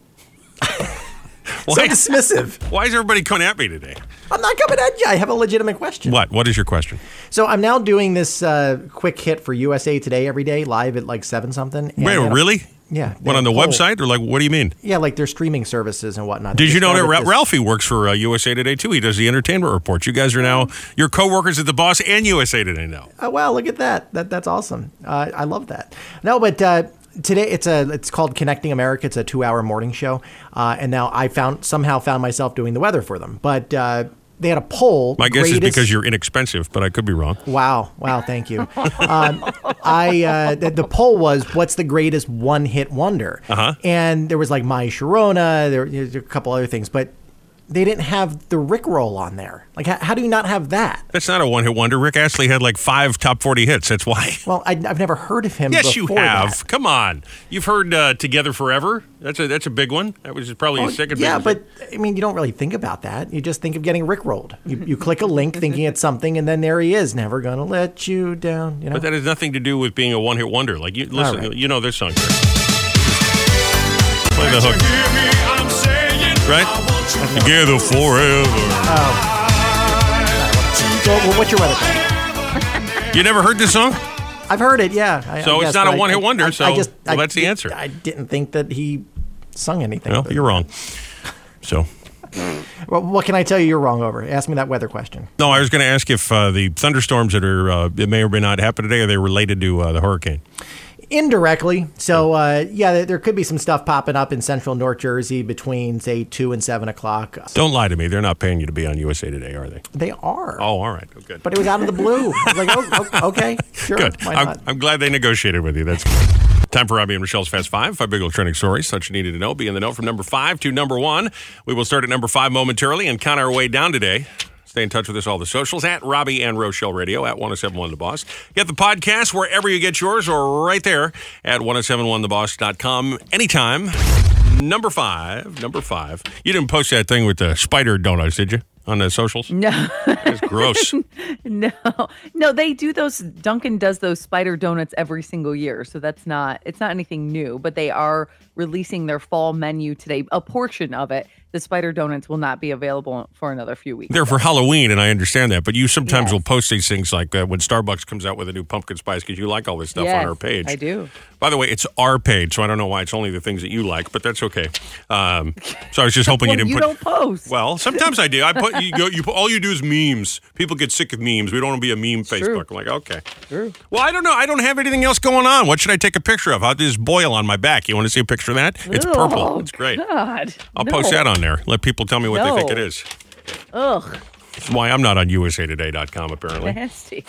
So dismissive. Why is everybody coming at me today? I'm not coming at you. I have a legitimate question. What? What is your question? So I'm now doing this uh, quick hit for U S A Today every day, live at like seven something. and Wait, then- really? Yeah. What, on the poll. website? Or like, what do you mean? Yeah, like their streaming services and whatnot. Did They you know that started Ra- this- Ralphie works for uh, U S A Today, too? He does the entertainment reports. You guys are now, your co-workers at The Boss and U S A Today now. Oh, wow, look at that. That That's awesome. Uh, I love that. No, but uh, today it's a it's called Connecting America. It's a two-hour morning show. Uh, and now I found somehow found myself doing the weather for them. But uh, they had a poll. My guess is greatest- because you're inexpensive, but I could be wrong. Wow. Wow. Thank you. um, I uh, the, the poll was, what's the greatest one-hit wonder? Uh-huh. And there was like My Sharona, there, there was a couple other things, but they didn't have the Rickroll on there. Like, how, how do you not have that? That's not a one-hit wonder. Rick Astley had like five top forty hits. That's why. Well, I, I've never heard of him Yes, you before have. that. Come on. You've heard uh, Together Forever. That's a that's a big one. That was probably Oh, his second yeah, biggest but I mean, you don't really think about that. You just think of getting Rickrolled. You, you click a link thinking it's something, and then there he is, never gonna let you down. You know. But that has nothing to do with being a one-hit wonder. Like, you listen, right. you know this song. Play the hook. Right? Together forever. Oh. Well, well, what's your weather question? You never heard this song? I've heard it, yeah. I, So I it's guess, not a but I- one-hit I- wonder, I- so- I just, well, I that's the did- answer. I didn't think that he sung anything. Well, but- you're wrong. So, Well, what can I tell you you're wrong over? Ask me that weather question. No, I was going to ask if uh, the thunderstorms that are uh, that may or may not happen today, are they related to uh, the hurricane? Indirectly. So, uh, yeah, there- there could be some stuff popping up in central North Jersey between, say, two and seven o'clock. Don't lie to me. They're not paying you to be on U S A Today, are they? They are. Oh, all right. Oh, good. But it was out of the blue. I was like, oh, oh, okay, sure. Good. Why I'm, not? I'm glad they negotiated with you. That's time for Robbie and Michelle's Fast Five. Five big old trending stories. Such you needed to know. Be in the know from number five to number one. We will start at number five momentarily and count our way down today. Stay in touch with us all the socials at Robbie and Rochelle Radio at ten seventy-one The Boss. Get the podcast wherever you get yours or right there at ten seventy-one the boss dot com anytime. Number five, number five. You didn't post that thing with the spider donuts, did you, on the socials? No. It's gross. No, no, they do those. Dunkin' does those spider donuts every single year, so that's not. It's not anything new. But they are releasing their fall menu today. A portion of it, the spider donuts, will not be available for another few weeks. They're for Halloween, and I understand that. But you sometimes Yes. will post these things like uh, when Starbucks comes out with a new pumpkin spice because you like all this stuff Yes, on our page. I do. By the way, it's our page, so I don't know why it's only the things that you like, but that's okay. Um, so I was just hoping Well, you didn't you put. don't post. Well, sometimes I do. I put you go. You put, all you do is memes. People get sick of memes. We don't want to be a meme Facebook. I'm like, okay. True. Well, I don't know. I don't have anything else going on. What should I take a picture of? How does this boil on my back? You want to see a picture of that? It's purple. Oh, It's great. God. I'll No. post that on there. Let people tell me what they think No. it is. Ugh, That's why I'm not on U S A Today dot com, apparently. nasty.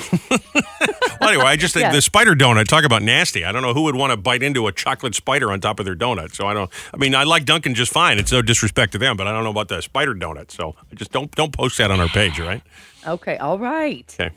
Well, anyway, I just Yeah. the spider donut. Talk about nasty. I don't know who would want to bite into a chocolate spider on top of their donut. So I don't. I mean, I like Dunkin' just fine. It's no disrespect to them, but I don't know about the spider donut. So I just don't don't post that on our page, all right? Okay, all right. Okay.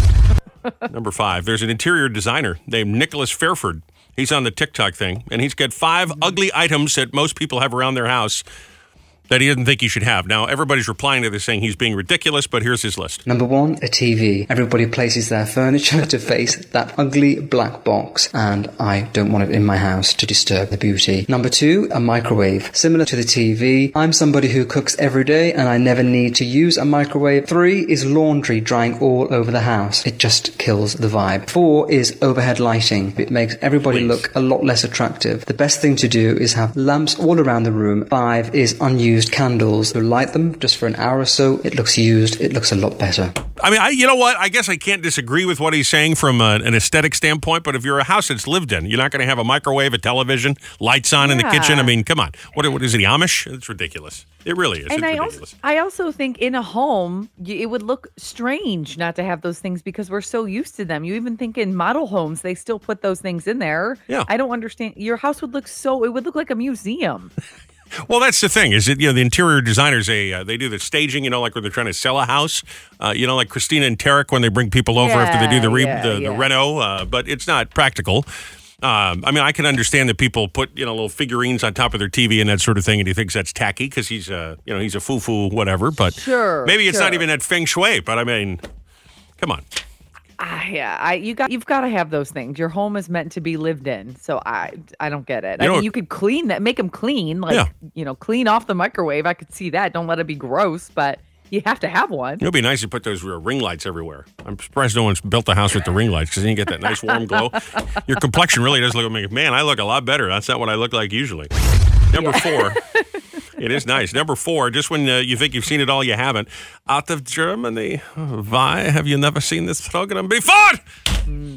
Number five. There's an interior designer named Nicholas Fairford. He's on the TikTok thing, and he's got five ugly items that most people have around their house that he doesn't think you should have. Now, everybody's replying to this saying he's being ridiculous, but here's his list. Number one, a T V. Everybody places their furniture to face that ugly black box, and I don't want it in my house to disturb the beauty. Number two, a microwave. Similar to the T V, I'm somebody who cooks every day, and I never need to use a microwave. Three is laundry drying all over the house. It just kills the vibe. Four is overhead lighting. It makes everybody Please. look a lot less attractive. The best thing to do is have lamps all around the room. Five is unused candles. So light them just for an hour or so. It looks used. It looks a lot better. I mean, I, you know what? I guess I can't disagree with what he's saying from a, an aesthetic standpoint, but if you're a house that's lived in, you're not going to have a microwave, a television, lights on in the Yeah. kitchen. I mean, come on. What, what is it, the Amish? It's ridiculous. It really is. And it's I also, ridiculous. I also think in a home, y- it would look strange not to have those things because we're so used to them. You even think in model homes, they still put those things in there. Yeah. I don't understand. Your house would look so, it would look like a museum. Well, that's the thing. Is it you know the interior designers? They uh, they do the staging. You know, like when they're trying to sell a house. Uh, you know, like Christina and Tarek when they bring people over after they do the re- Yeah, the, yeah. the reno. Uh, but it's not practical. Um, I mean, I can understand that people put you know little figurines on top of their T V and that sort of thing, and he thinks that's tacky because he's a you know he's a foo foo whatever. But Sure, maybe it's not sure. even that feng shui. But I mean, come on. Ah, yeah, I you got you've got to have those things. Your home is meant to be lived in, so I I don't get it. You I know- mean, you could clean that, make them clean, like Yeah. you know, clean off the microwave. I could see that. Don't let it be gross, but you have to have one. It'd be nice to put those uh, ring lights everywhere. I'm surprised no one's built a house with the ring lights because then you get that nice warm glow. Your complexion really does look like, man, I look a lot better. That's not what I look like usually. Number four. It is nice. Number four, just when uh, you think you've seen it all, you haven't. Out of Germany. Why have you never seen this program before?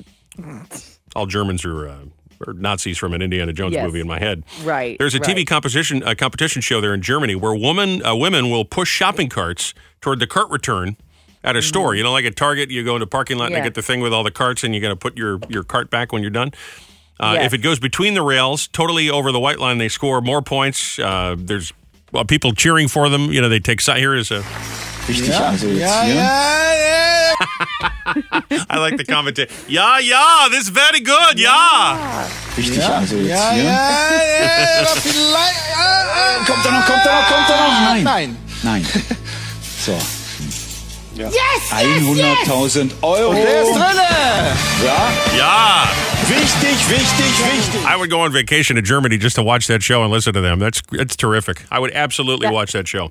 All Germans are, uh, are Nazis from an Indiana Jones Yes. movie in my head. Right. There's a T V right. competition a competition show there in Germany where woman uh, women will push shopping carts toward the cart return at a store. You know, like at Target, you go in the parking lot and Yeah. they get the thing with all the carts, and you got to put your your cart back when you're done. Uh, Yes. If it goes between the rails, totally over the white line, they score more points. Uh, there's well, people cheering for them. You know, they take side. Here is a. Ja, ja, ja. I like the commentator. Yeah, yeah, this is very good. Yeah. Richtig, Ja, also jetzt ja, hier. ja, ja, aber vielleicht. Äh, äh. Kommt er noch, kommt er noch, kommt er noch? Nein. Nein. Nein. So. Yes, hunderttausend Euro. Und der ist drinne. Ja. Yeah. Wichtig, wichtig, wichtig. I would go on vacation to Germany just to watch that show and listen to them. That's it's terrific. I would absolutely That- watch that show.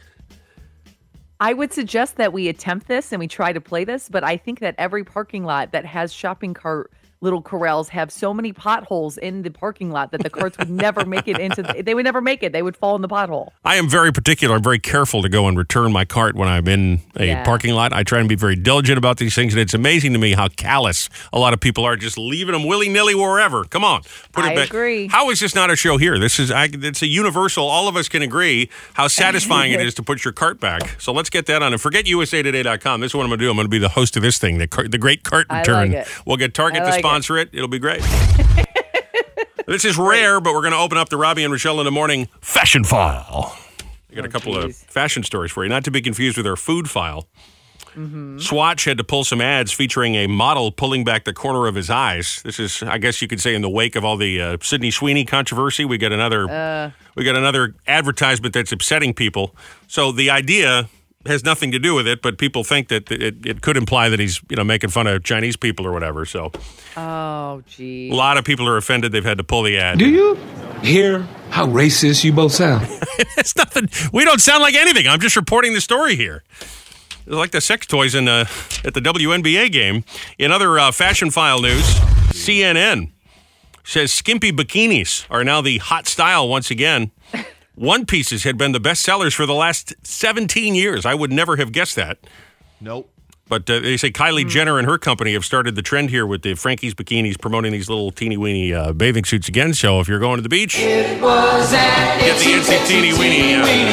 I would suggest that we attempt this and we try to play this, but I think that every parking lot that has shopping cart little corrals have so many potholes in the parking lot that the carts would never make it into the, they would never make it. They would fall in the pothole. I am very particular. I'm very careful to go and return my cart when I'm in a Yeah. parking lot. I try and be very diligent about these things, and it's amazing to me how callous a lot of people are, just leaving them willy-nilly wherever. Come on, put it I back. agree. How is this not a show here? This is I, it's a universal. All of us can agree how satisfying it is to put your cart back. So let's get that on. And forget U S A Today dot com. This is what I'm going to do. I'm going to be the host of this thing, the, cart, the Great Cart I Return. like it. We'll get Target I to like sponsor it. It'll be great. This is rare, but we're going to open up the Robbie and Rochelle in the Morning Fashion File. I got a couple of fashion stories for you, not to be confused with our food file. Mm-hmm. Swatch had to pull some ads featuring a model pulling back the corner of his eyes. This is, I guess you could say, in the wake of all the uh, Sydney Sweeney controversy. We got another, Uh. we got another advertisement that's upsetting people. So the idea has nothing to do with it, but people think that it, it could imply that he's, you know, making fun of Chinese people or whatever. So Oh, gee. a lot of people are offended. They've had to pull the ad. Do you hear how racist you both sound? It's nothing. We don't sound like anything. I'm just reporting the story here. It's like the sex toys in uh, at the W N B A game. In other uh, fashion file news, C N N says skimpy bikinis are now the hot style once again. One pieces had been the best sellers for the last seventeen years. I would never have guessed that. Nope. But uh, they say Kylie Jenner and her company have started the trend here with the Frankie's bikinis, promoting these little teeny-weeny uh, bathing suits again. So if you're going to the beach, It was an get the itsy teeny weeny.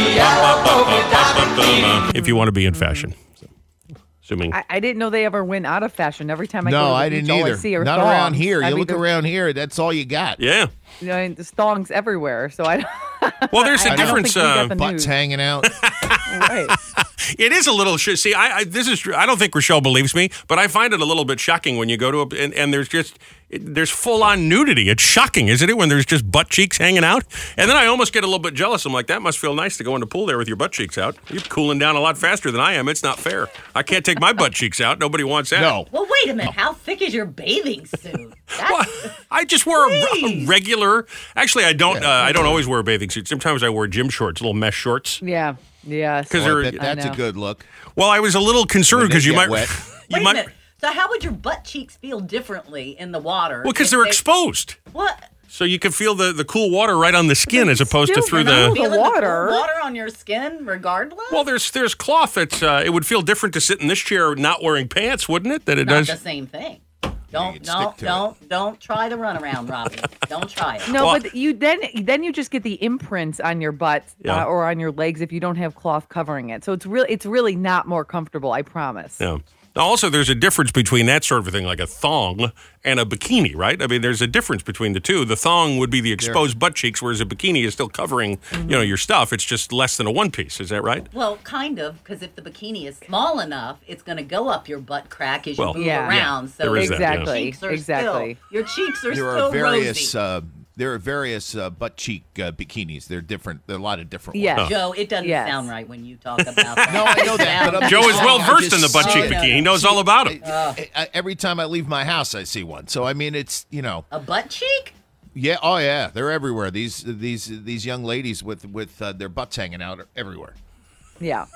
uh, If you want to be in fashion. So, assuming. I, I didn't know they ever went out of fashion. Every time I go No, to the I beach, didn't all either. I see are Not thongs. around here. I You mean, look there's- around here, that's all you got. Yeah. You know, there's thongs everywhere. So I. Well, there's a I don't difference. think we got Uh, the Butts news. hanging out. Right. It is a little. Sh- See, I, I this is. I don't think Rochelle believes me, but I find it a little bit shocking when you go to a and, and there's just it, there's full on nudity. It's shocking, isn't it? When there's just butt cheeks hanging out, and then I almost get a little bit jealous. I'm like, that must feel nice to go in the pool there with your butt cheeks out. You're cooling down a lot faster than I am. It's not fair. I can't take my butt cheeks out. Nobody wants that. No. Well, wait a minute. How thick is your bathing suit? That's, I just wear a, a regular. Actually, I don't. Uh, I don't always wear a bathing suit. Sometimes I wear gym shorts, little mesh shorts. Yeah. Yes. Because Well, I they're- bet that's I a know. good look. Well, I was a little concerned When they because you get might. wet. You wait might. a minute. So how would your butt cheeks feel differently in the water? Well, because if they're they- exposed. What? So you can feel the, the cool water right on the skin as opposed to still through gonna the. feel Feeling water. The cool water on your skin, regardless. Well, there's there's cloth that's. Uh, it would feel different to sit in this chair not wearing pants, wouldn't it? That it Not does. the same thing. Don't can don't stick to don't don't try the runaround, Robbie. Don't try it. No, Well- but you then then you just get the imprints on your butt Yeah. uh, or on your legs if you don't have cloth covering it. So it's really it's really not more comfortable. I promise. Yeah. Now, also, there's a difference between that sort of a thing, like a thong and a bikini, right? I mean, there's a difference between the two. The thong would be the exposed butt cheeks, whereas a bikini is still covering, you know, your stuff. It's just less than a one piece. Is that right? Well, kind of, because if the bikini is small enough, it's going to go up your butt crack as you Well, move Yeah. around. So There is your that, yeah. Exactly. cheeks are Exactly. Still, your cheeks are There still are various. rosy. Uh, there are various uh, butt cheek uh, bikinis. They're different. There are a lot of different Yeah. ones. Joe, it doesn't Yes. sound right when you talk about that. No, I know that. But I'm Joe just is saying, well I'm versed just in the butt cheek saying- bikini. He knows all about it. I- I- every time I leave my house, I see one. So I mean, it's you know, A butt cheek? yeah, oh yeah, they're everywhere. These these these young ladies with with uh, their butts hanging out are everywhere. Yeah.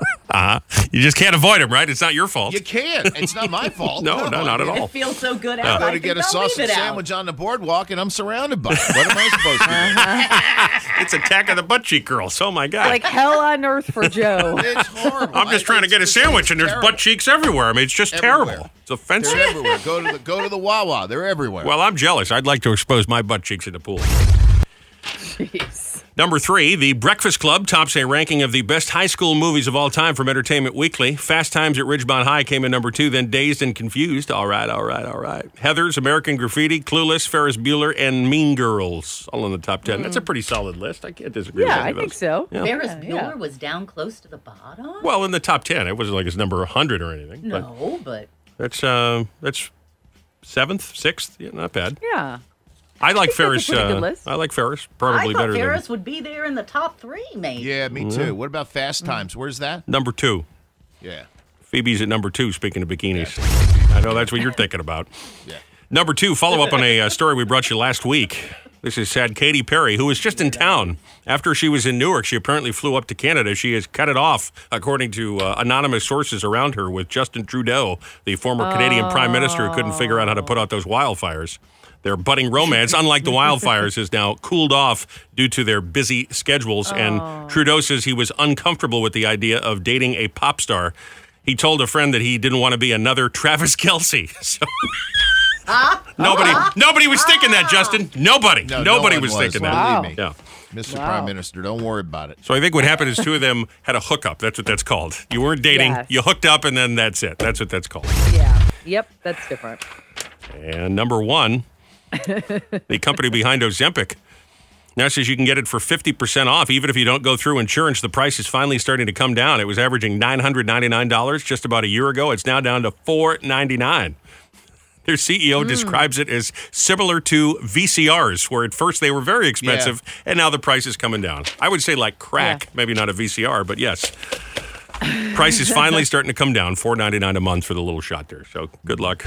Uh huh. You just can't avoid them, right? It's not your fault. You can't. It's not my fault. No, no, not at all. It feels so good I out. go I to think get a I'll leave sausage it out. sandwich on the boardwalk, and I'm surrounded by it. What am I supposed to do? It's Attack of the Butt Cheek Girls. Oh my God. Like hell on earth for Joe. It's horrible. I'm just trying to get a sandwich, and there's butt cheeks everywhere. I mean, it's just Everywhere. terrible. It's offensive. They're everywhere. Go to the go to the Wawa. They're everywhere. Well, I'm jealous. I'd like to expose my butt cheeks in the pool. Jeez. Number three, The Breakfast Club tops a ranking of the best high school movies of all time from Entertainment Weekly. Fast Times at Ridgemont High came in number two, then Dazed and Confused. All right, all right, all right. Heathers, American Graffiti, Clueless, Ferris Bueller, and Mean Girls, all in the top ten. That's a pretty solid list. I can't disagree with Yeah, any I of think those. so. Yeah. Ferris Yeah, Bueller yeah. was down close to the bottom? Well, in the top ten. It wasn't like it's number one hundred or anything. But No, but that's, uh, that's seventh, sixth. Yeah, not bad. Yeah. I like think that's a Ferris. pretty good Uh, list. I like Ferris. I Probably thought better Ferris than would be there in the top three, maybe. yeah, me too. What about Fast Times? Where's that? number two. Yeah. Phoebe's at number two, speaking of bikinis. I know that's what you're thinking about. Yeah. Number two, follow up on a uh, story we brought you last week. This is sad. Katy Perry, who was just in town after she was in Newark. She apparently flew up to Canada. She has cut it off, according to uh, anonymous sources around her, with Justin Trudeau, the former Canadian Prime Minister who couldn't figure out how to put out those wildfires. Their budding romance, unlike the wildfires, has now cooled off due to their busy schedules. Oh. And Trudeau says he was uncomfortable with the idea of dating a pop star. He told a friend that he didn't want to be another Travis Kelce. So uh, nobody, uh, nobody was uh, thinking that, Justin. Nobody, no, nobody no was, was thinking wow. that. Believe me. Yeah. Mister Wow. Prime Minister, don't worry about it. So I think what happened is two of them had a hookup. That's what that's called. You weren't dating. Yes. You hooked up, and then that's it. That's what that's called. Yeah. Yep. That's different. And number one, the company behind Ozempic now says you can get it for fifty percent off, even if you don't go through insurance. The price is finally starting to come down. It was averaging nine hundred ninety-nine dollars just about a year ago. It's now down to four hundred ninety-nine dollars. Their C E O mm. describes it as similar to V C Rs, where at first they were very expensive, yeah. and now the price is coming down. I would say like crack, yeah. maybe not a V C R, but yes. Price is finally starting to come down, four hundred ninety-nine dollars a month for the little shot there. So good luck.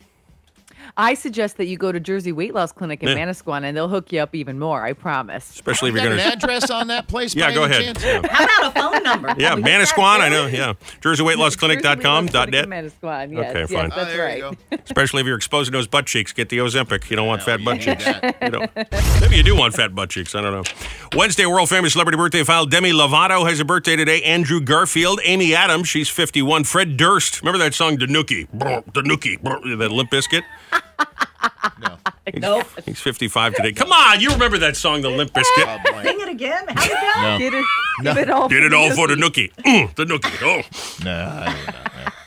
I suggest that you go to Jersey Weight Loss Clinic in Yeah. Manasquan, and they'll hook you up even more. I promise. Especially if Is you're there going an address on that place? Yeah, by go any ahead. chance? Yeah, How about a phone number? yeah Manasquan, I know, yeah. Jersey Weight Loss Clinic dot com dot net. Manasquan, yes, Okay, yes, fine. that's Oh, there you right. go. Especially if you're exposing those butt cheeks, get the Ozempic. You don't want fat you butt need cheeks. that. You don't. Maybe you do want fat butt cheeks. I don't know. Wednesday, world famous celebrity birthday file. Demi Lovato has a birthday today. Andrew Garfield, Amy Adams, she's fifty-one. Fred Durst, remember that song, Danuki? Danuki, that Limp Bizkit? No. Nope. He's fifty-five today. Come on, you remember that song, the Limp Bizkit? Oh, boy. Sing it again. How'd it go? No. Did it, No. give it all Did for it all for the the nookie. Mm, the nookie. Oh. No, I don't know.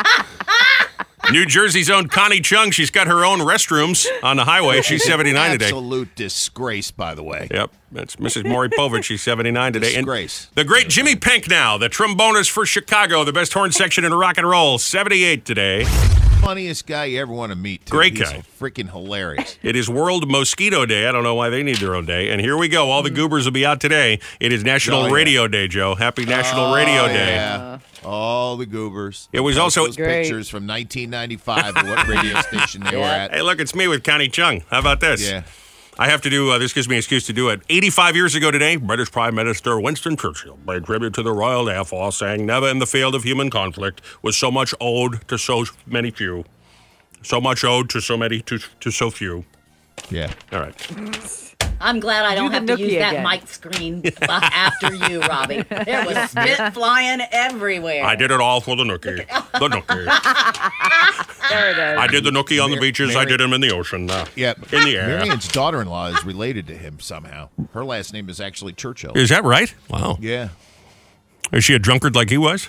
New Jersey's own Connie Chung. She's got her own restrooms on the highway. She's seventy-nine today. Absolute disgrace, by the way. Yep, that's Missus Maury Povich. She's seventy-nine today. Disgrace. And the great Jimmy Pink now, the trombonist for Chicago, the best horn section in rock and roll, seventy-eight today. Funniest guy you ever want to meet. Too. Great He's guy. Freaking hilarious. It is World Mosquito Day. I don't know why they need their own day. And here we go. All the goobers will be out today. It is National Oh, yeah. Radio Day, Joe. Happy National Oh, Radio Day. Yeah. All the goobers. It was Post also- those Great. pictures from nineteen ninety-five of what radio station they were at. Hey, look, it's me with Connie Chung. How about this? Yeah. I have to do, uh, this gives me an excuse to do it. eighty-five years ago today, British Prime Minister Winston Churchill paid tribute to the Royal Air Force, saying, never in the field of human conflict was so much owed to so many few. So much owed to so many, to, to so few. Yeah. All right. I'm glad I Do don't the have to nookie use that again. mic screen after you, Robbie. There was spit. Spit flying everywhere. I did it all for the nookie. The nookie. There it is. I did the nookie on the Mar- beaches. I Mary- did him in the ocean. Uh, Yeah. In the air. Marion's daughter-in-law is related to him somehow. Her last name is actually Churchill. Is that right? Wow. Yeah. Is she a drunkard like he was?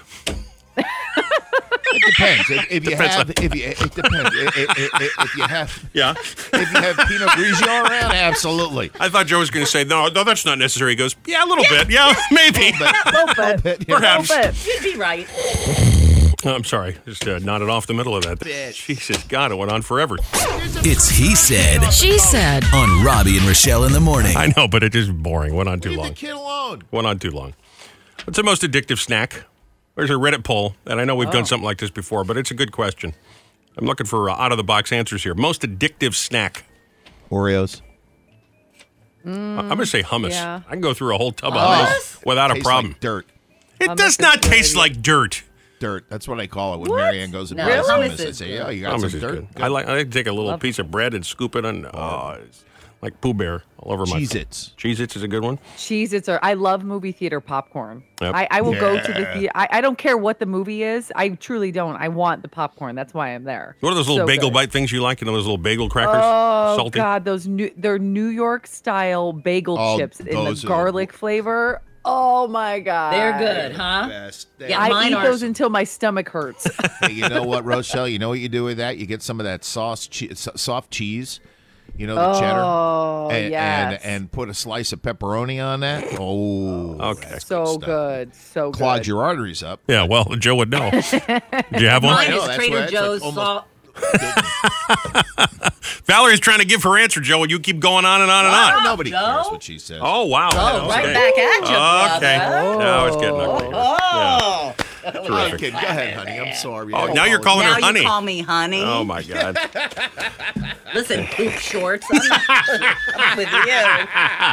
It depends. If, if you Depends have, on- if you, it depends. If, if, if, if you have, Yeah. if you have Pinot Grigio around, absolutely. I thought Joe was going to say, no, no, that's not necessary. He goes, yeah, a little bit. Yeah, maybe. A little bit. Perhaps. A little bit. You'd be right. Oh, I'm sorry. Just uh, nodded off the middle of that. Jesus, God, it went on forever. It's He Said. She said. On Robbie and Rochelle in the morning. I know, but it is boring. Went on too Leave long. the kid alone. Went on too long. What's the most addictive snack? There's a Reddit poll, and I know we've Oh. done something like this before, but it's a good question. I'm looking for uh, out-of-the-box answers here. Most addictive snack. Oreos. I'm going to say hummus. yeah. I can go through a whole tub of Oh. hummus without a Tastes problem. like dirt. It Hummus does is not good. taste like dirt. Dirt. That's what I call it when What? Marianne goes and No, buys hummus hummus. I is say, good. "Oh, you got Hummus some is dirt." good. I like. I like to take a little Love piece of bread and scoop it on. Oh, it's like Pooh Bear all over my. Cheez-Its. Cheez-Its is a good one. Cheez-Its are. I love movie theater popcorn. Yep. I, I will go to the Yeah. theater. I, I don't care what the movie is. I truly don't. I want the popcorn. That's why I'm there. What are those little So bagel good. bite things you like? You know, those little bagel crackers? Oh Salty? God, those new they're New York style bagel Oh, chips in the those are- garlic flavor. Oh my God, They're good, huh? Best. Yeah, I mine eat are. those until my stomach hurts. Hey, you know what, Rochelle? You know what you do with that? You get some of that sauce, che- so- soft cheese. You know the Oh, cheddar, and, yes. and and put a slice of pepperoni on that. Oh, Okay. that's so stuff. good, so Clog good. your arteries up. Yeah, well, Joe would know. Did you have one? Mine I know, is that's Trader why it's like Joe's almost- salt. Valerie's trying to give her answer, Joe, and you keep going on and on and Oh, on. nobody Joe? cares what she says. Oh, wow. Oh, right Okay. back at you, Okay. brother. Now it's getting ugly. Oh. Okay, go ahead, honey. I'm sorry. Oh, now you're calling now her honey. you call me honey. Oh, my God. Listen, poop shorts. I'm not I'm with you.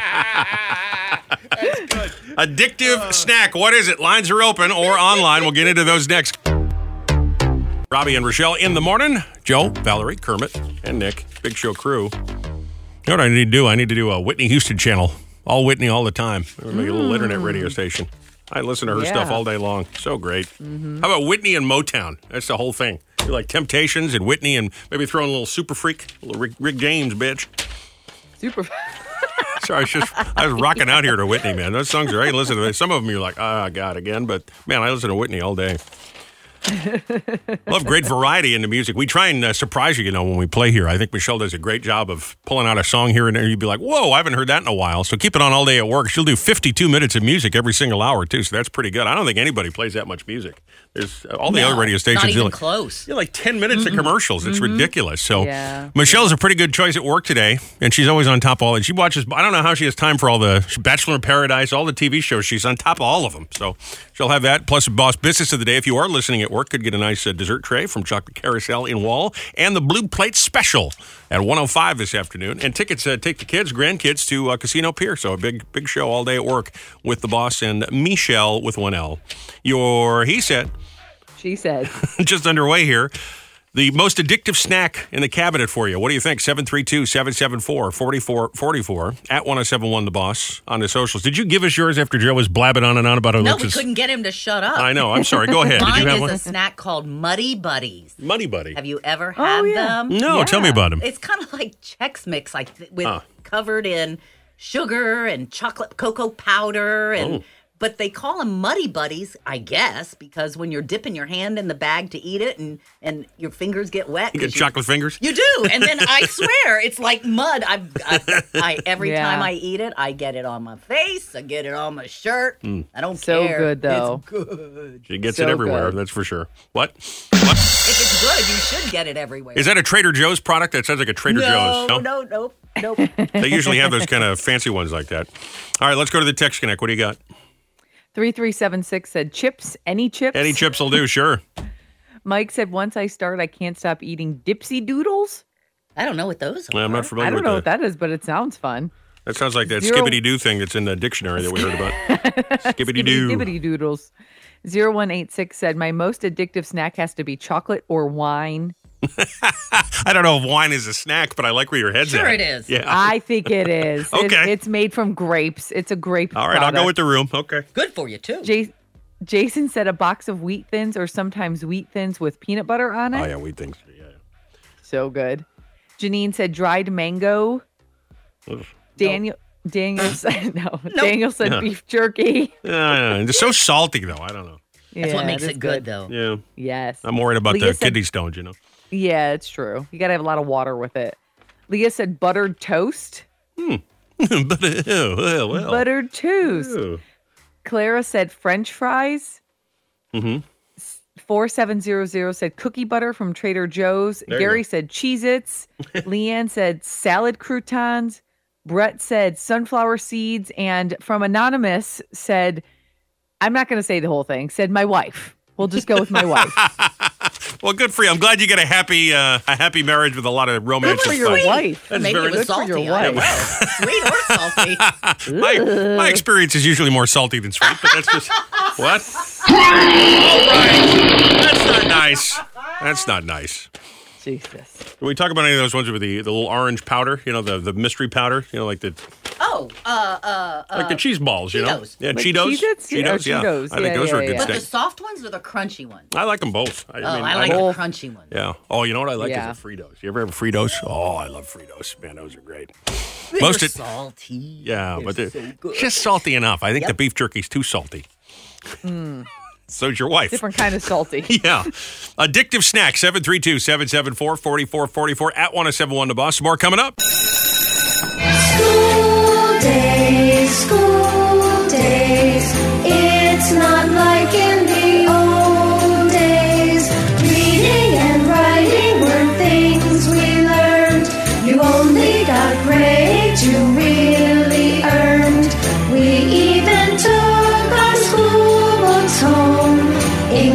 Addictive snack. What is it? Lines are open or online. We'll get into those next. Robbie and Rochelle in the morning. Joe, Valerie, Kermit, and Nick. Big Show crew. You know what I need to do? I need to do a Whitney Houston channel. All Whitney all the time. We're make a little internet radio station. I listen to her Yeah. stuff all day long. So great. Mm-hmm. How about Whitney and Motown? That's the whole thing. You like Temptations and Whitney and maybe throw in a little Super Freak, a little Rick, Rick James, bitch. Super. Sorry, I was just I was rocking out here to Whitney, man. Those songs are great. Listen to them. Some of them you're like, ah, oh, God, again. But man, I listen to Whitney all day. Love great variety in the music. We try and uh, surprise you, you know, when we play here. I think Michelle does a great job of pulling out a song here and there. You'd be like, whoa, I haven't heard that in a while. So keep it on all day at work. She'll do fifty-two minutes of music every single hour, too. So that's pretty good. I don't think anybody plays that much music. There's uh, all the No, other radio stations. not even you're like, close. You're like ten minutes Mm-mm. of commercials. It's Mhm. ridiculous. So Yeah. Michelle's a pretty good choice at work today, and she's always on top of all it. She watches, I don't know how she has time for all the Bachelor in Paradise, all the T V shows. She's on top of all of them. So she'll have that, plus Boss Business of the Day. If you are listening at work, could get a nice uh, dessert tray from Chocolate Carousel in Wall, and the Blue Plate Special at one oh five this afternoon. And tickets uh, take the kids, grandkids to uh, Casino Pier. So a big, big show all day at work with the boss and Michelle with one L. Your, he said, She said. just underway here. The most addictive snack in the cabinet for you. What do you think? seven three two, seven seven four, four four four four at ten seventy-one The Boss on the socials. Did you give us yours after Joe was blabbing on and on about her No, looks? we couldn't get him to shut up. I know. I'm sorry. Go ahead. Did Mine you have is one? a snack called Muddy Buddies. Muddy Buddy. Have you ever had Oh, yeah. them? No, tell me about them. It's kind of like Chex Mix, like th- with Ah. covered in sugar and chocolate cocoa powder, and Oh. but they call them Muddy Buddies, I guess, because when you're dipping your hand in the bag to eat it, and and your fingers get wet, You get 'cause chocolate fingers? You do, and then I swear it's like mud. I, I, I every Yeah. time I eat it, I get it on my face, I get it on my shirt. Mm. I don't So care. good, though. It's good. She gets So it everywhere, good. that's for sure. What? If it's good, you should get it everywhere. Is that a Trader Joe's product? That sounds like a Trader no, Joe's. No, no, nope, nope. They usually have those kind of fancy ones like that. All right, let's go to the text connect. What do you got? three three seven six said chips. Any chips? Any chips will do, sure. Mike said once I start, I can't stop eating Dipsy Doodles. I don't know what those are. Well, I'm not familiar I don't with know that. what that is, but it sounds fun. That sounds like that Zero- skibbity doo thing that's in the dictionary that we heard about. Skibbity doo. Skibbity Doodles. zero one eight six said my most addictive snack has to be chocolate or wine. I don't know if wine is a snack, but I like where your head's Sure at. it is. Yeah. I think it is. It- Okay. it's made from grapes. It's a grape. All right, I'll go with the room. Okay. Good for you too. J- Jason said a box of Wheat Thins or sometimes Wheat Thins with peanut butter on it. Oh, yeah, we think so. Yeah. So good. Janine said dried mango. Ugh. Daniel Daniel said no. Daniel said Yeah. beef jerky. Yeah, it's so salty, though. I don't know. That's what Yeah, makes is it good, though. Yeah. Yes. I'm worried about Leah the said- kidney stones, you know. Yeah, it's true. You got to have a lot of water with it. Leah said buttered toast. but, uh, well, well. Buttered toast. Ew. Clara said French fries. Mm-hmm. four seven zero zero said cookie butter from Trader Joe's. There you Gary go. said Cheez-Its. Leanne said salad croutons. Brett said sunflower seeds. And from Anonymous said, I'm not going to say the whole thing, said my wife. We'll just go with my wife. Well, good for you. I'm glad you get a happy uh, a happy marriage with a lot of romance. Good for and your fun. wife. That's Maybe very it was good for your salty. I don't wife. know. Sweet or salty. my, my experience is usually more salty than sweet, but that's just what? All right. That's not nice. That's not nice. Jesus. Can we talk about any of those ones with the, the little orange powder? You know, the, the mystery powder? You know, like the Oh, uh, uh, uh. like the cheese balls, you know? Cheetos. Yeah, Like Cheetos. Cheez-Its? Yeah, Cheetos, yeah. Cheetos. I think Yeah, those yeah, are a good yeah. But snack. the soft ones or the crunchy ones? I like them both. I, Oh, mean, I like don't- the crunchy ones. Yeah. Oh, you know what I like Yeah. is the Fritos. You ever have Fritos? Oh, I love Fritos. Man, those are great. They're Most it- salty. Yeah, They're but they're so good. just salty enough. I think the Yep. beef jerky's too salty. Mm, So's your wife. different kind of salty. Yeah. Addictive snack, seven three two, seven seven four, four four four four at ten seventy-one The Boss. More coming up. School days, school days. It's not like in the old days. Reading and writing were things we learned. You only got grades you really earned. We even took our school books home.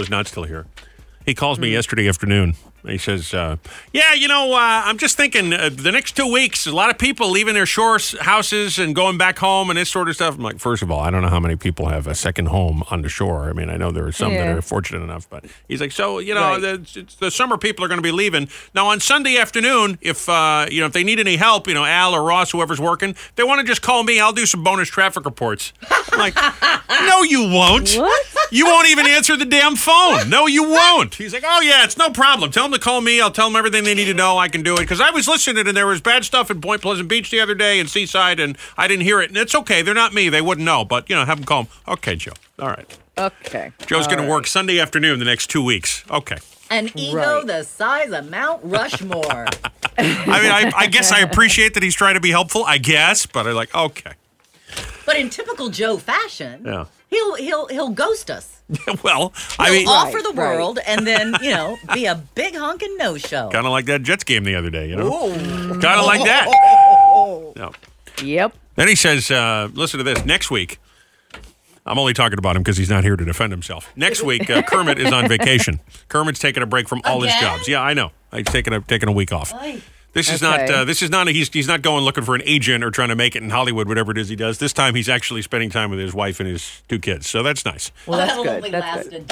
is not still here. He calls me yesterday afternoon. He says, uh, yeah, you know, uh, I'm just thinking uh, the next two weeks, a lot of people leaving their shore s- houses and going back home and this sort of stuff. I'm like, first of all, I don't know how many people have a second home on the shore. I mean, I know there are some Yeah. that are fortunate enough, but he's like, so, you know, Right. the, it's- the summer people are going to be leaving. Now, on Sunday afternoon, if, uh, you know, if they need any help, you know, Al or Ross, whoever's working, they want to just call me. I'll do some bonus traffic reports. I'm like, no, you won't. What? You won't even answer the damn phone. No, you won't. He's like, oh, yeah, it's no problem. Tell them to call me. I'll tell them everything they need to know. I can do it. Because I was listening, and there was bad stuff in Point Pleasant Beach the other day and Seaside, and I didn't hear it. And it's okay. They're not me. They wouldn't know. But, you know, have them call them. Okay, Joe. All right. Okay. Joe's All going to right. work Sunday afternoon the next two weeks. Okay. An ego Right. the size of Mount Rushmore. I mean, I, I guess I appreciate that he's trying to be helpful, I guess. But I'm like, okay. But in typical Joe fashion, Yeah. he'll he'll he'll ghost us. Well, He'll I mean, offer the world and then, you know, be a big honking no-show. kind of like that Jets game the other day, you know? Ooh. Kind of like that. No. Yep. Then he says, uh, listen to this. Next week, I'm only talking about him because he's not here to defend himself. Next week, uh, Kermit is on vacation. Kermit's taking a break from all his Again? jobs. Yeah, I know. He's taking a taking a week off. Oy. This is Okay. not. Uh, this is not. A, he's he's not going looking for an agent or trying to make it in Hollywood, whatever it is he does. This time, he's actually spending time with his wife and his two kids. So that's nice. Well, that's That'll good. only That's last good. a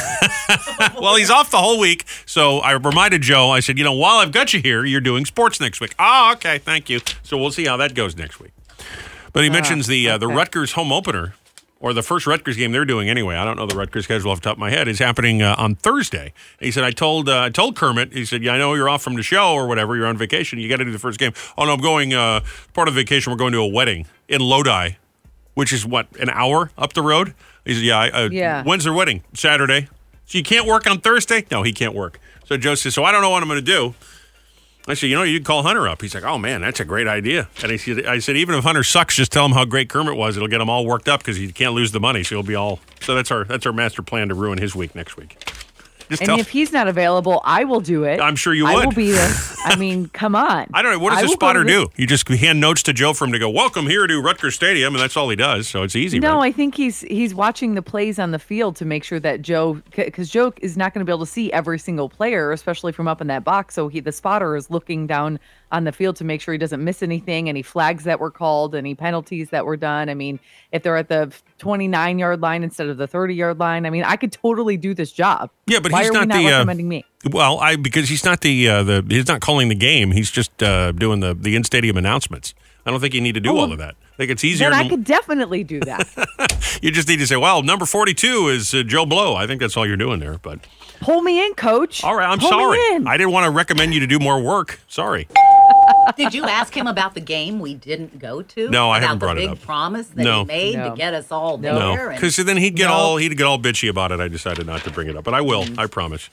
day. Well, he's off the whole week. So I reminded Joe. I said, you know, while I've got you here, you're doing sports next week. Oh, okay, thank you. So we'll see how that goes next week. But he mentions the uh, the okay. Rutgers home opener, or the first Rutgers game they're doing anyway. I don't know the Rutgers schedule off the top of my head. Is happening uh, on Thursday. He said, I told uh, I told Kermit, he said, yeah, I know you're off from the show or whatever. You're on vacation. You got to do the first game. Oh, no, I'm going, uh, part of the vacation, we're going to a wedding in Lodi, which is, what, an hour up the road? He said, yeah, I- uh, Yeah. when's their wedding? Saturday. So you can't work on Thursday? No, he can't work. So Joe says, so I don't know what I'm going to do. I said, you know, you can call Hunter up. He's like, oh, man, that's a great idea. And I said, I said, even if Hunter sucks, just tell him how great Kermit was. It'll get him all worked up because he can't lose the money. So he'll be all. So that's our that's our master plan to ruin his week next week. Just And tell. if he's not available, I will do it. I'm sure you I would. will be there. I mean, come on. I don't know. What does I a will go spotter to the- do? You just hand notes to Joe for him to go, welcome here to Rutgers Stadium, and that's all he does. So it's easy, No, right? I think he's he's watching the plays on the field to make sure that Joe, because Joe is not going to be able to see every single player, especially from up in that box. So he, the spotter, is looking down on the field to make sure he doesn't miss anything, any flags that were called, any penalties that were done. I mean, if they're at the twenty-nine yard line instead of the thirty yard line, I mean, I could totally do this job. Yeah, but Why he's are not we not the, uh, recommending me? Well, I because he's not the uh, the he's not calling the game. He's just uh, doing the the in stadium announcements. I don't think you need to do Oh, all of that. I think it's easier. Then I to, could definitely do that. you just need to say, well, number forty-two is uh, Joe Blow. I think that's all you're doing there. But Pull me in, coach. all right, I'm Pull me sorry. in. I didn't want to recommend you to do more work. Sorry. Did you ask him about the game we didn't go to? No, I about haven't brought the it big up. promise that No. he made No. to get us all there. No, and- because then he'd get No. all he'd get all bitchy about it. I decided not to bring it up, but I will. I promise.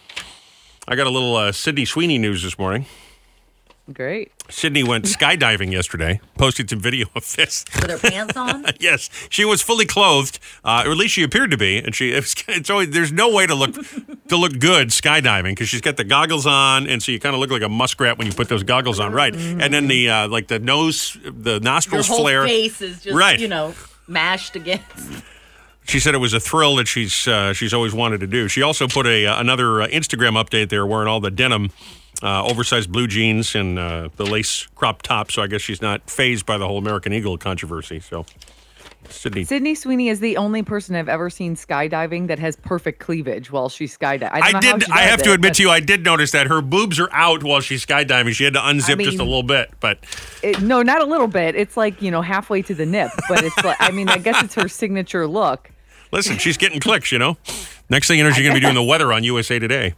I got a little uh, Sydney Sweeney news this morning. Great. Sydney went skydiving yesterday. Posted some video of this. with her pants on. Yes, she was fully clothed, uh, or at least she appeared to be. And she, it's, it's always there's no way to look to look good skydiving because she's got the goggles on, and so you kind of look like a muskrat when you put those goggles on, right? And then the uh, like the nose, the Her nostrils whole flare. face is just, Right. you know, mashed against. She said it was a thrill that she's uh, she's always wanted to do. She also put a uh, another uh, Instagram update there wearing all the denim, uh, oversized blue jeans and uh, the lace crop top. So I guess she's not fazed by the whole American Eagle controversy. So Sydney. Sydney Sweeney is the only person I've ever seen skydiving that has perfect cleavage while she's skydiving. I, I don't know how did. she I does have to it, admit but to you, I did notice that her boobs are out while she's skydiving. She had to unzip I just a mean- little bit, but it, no, not a little bit. It's like, you know, halfway to the nip. But it's like, I mean, I guess it's her signature look. listen, she's getting clicks. You know. Next thing you know, she's going to be doing the weather on U S A Today.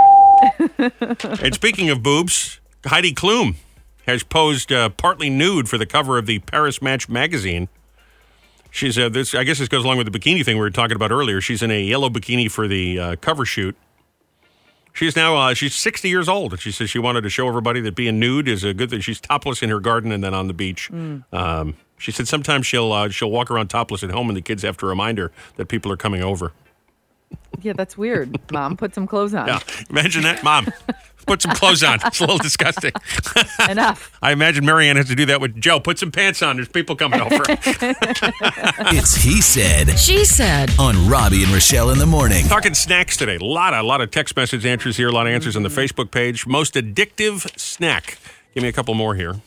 And speaking of boobs, Heidi Klum has posed uh, partly nude for the cover of the Paris Match magazine. She's uh, this. I guess this goes along with the bikini thing we were talking about earlier. She's in a yellow bikini for the uh, cover shoot. She's now uh, she's sixty years old, and she says she wanted to show everybody that being nude is a good thing. She's topless in her garden and then on the beach. Mm. Um, she said sometimes she'll uh, she'll walk around topless at home, and the kids have to remind her that people are coming over. Yeah, that's weird. Mom, put some clothes on. Yeah, imagine that, Mom. Put some clothes on. It's a little disgusting. Enough. I imagine Marianne has to do that with Joe. Put some pants on. There's people coming over. It's He Said. She Said. On Robbie and Rochelle in the morning. Talking snacks today. A lot, a lot of text message answers here. A lot of answers on the Facebook page. Most addictive snack. Give me a couple more here.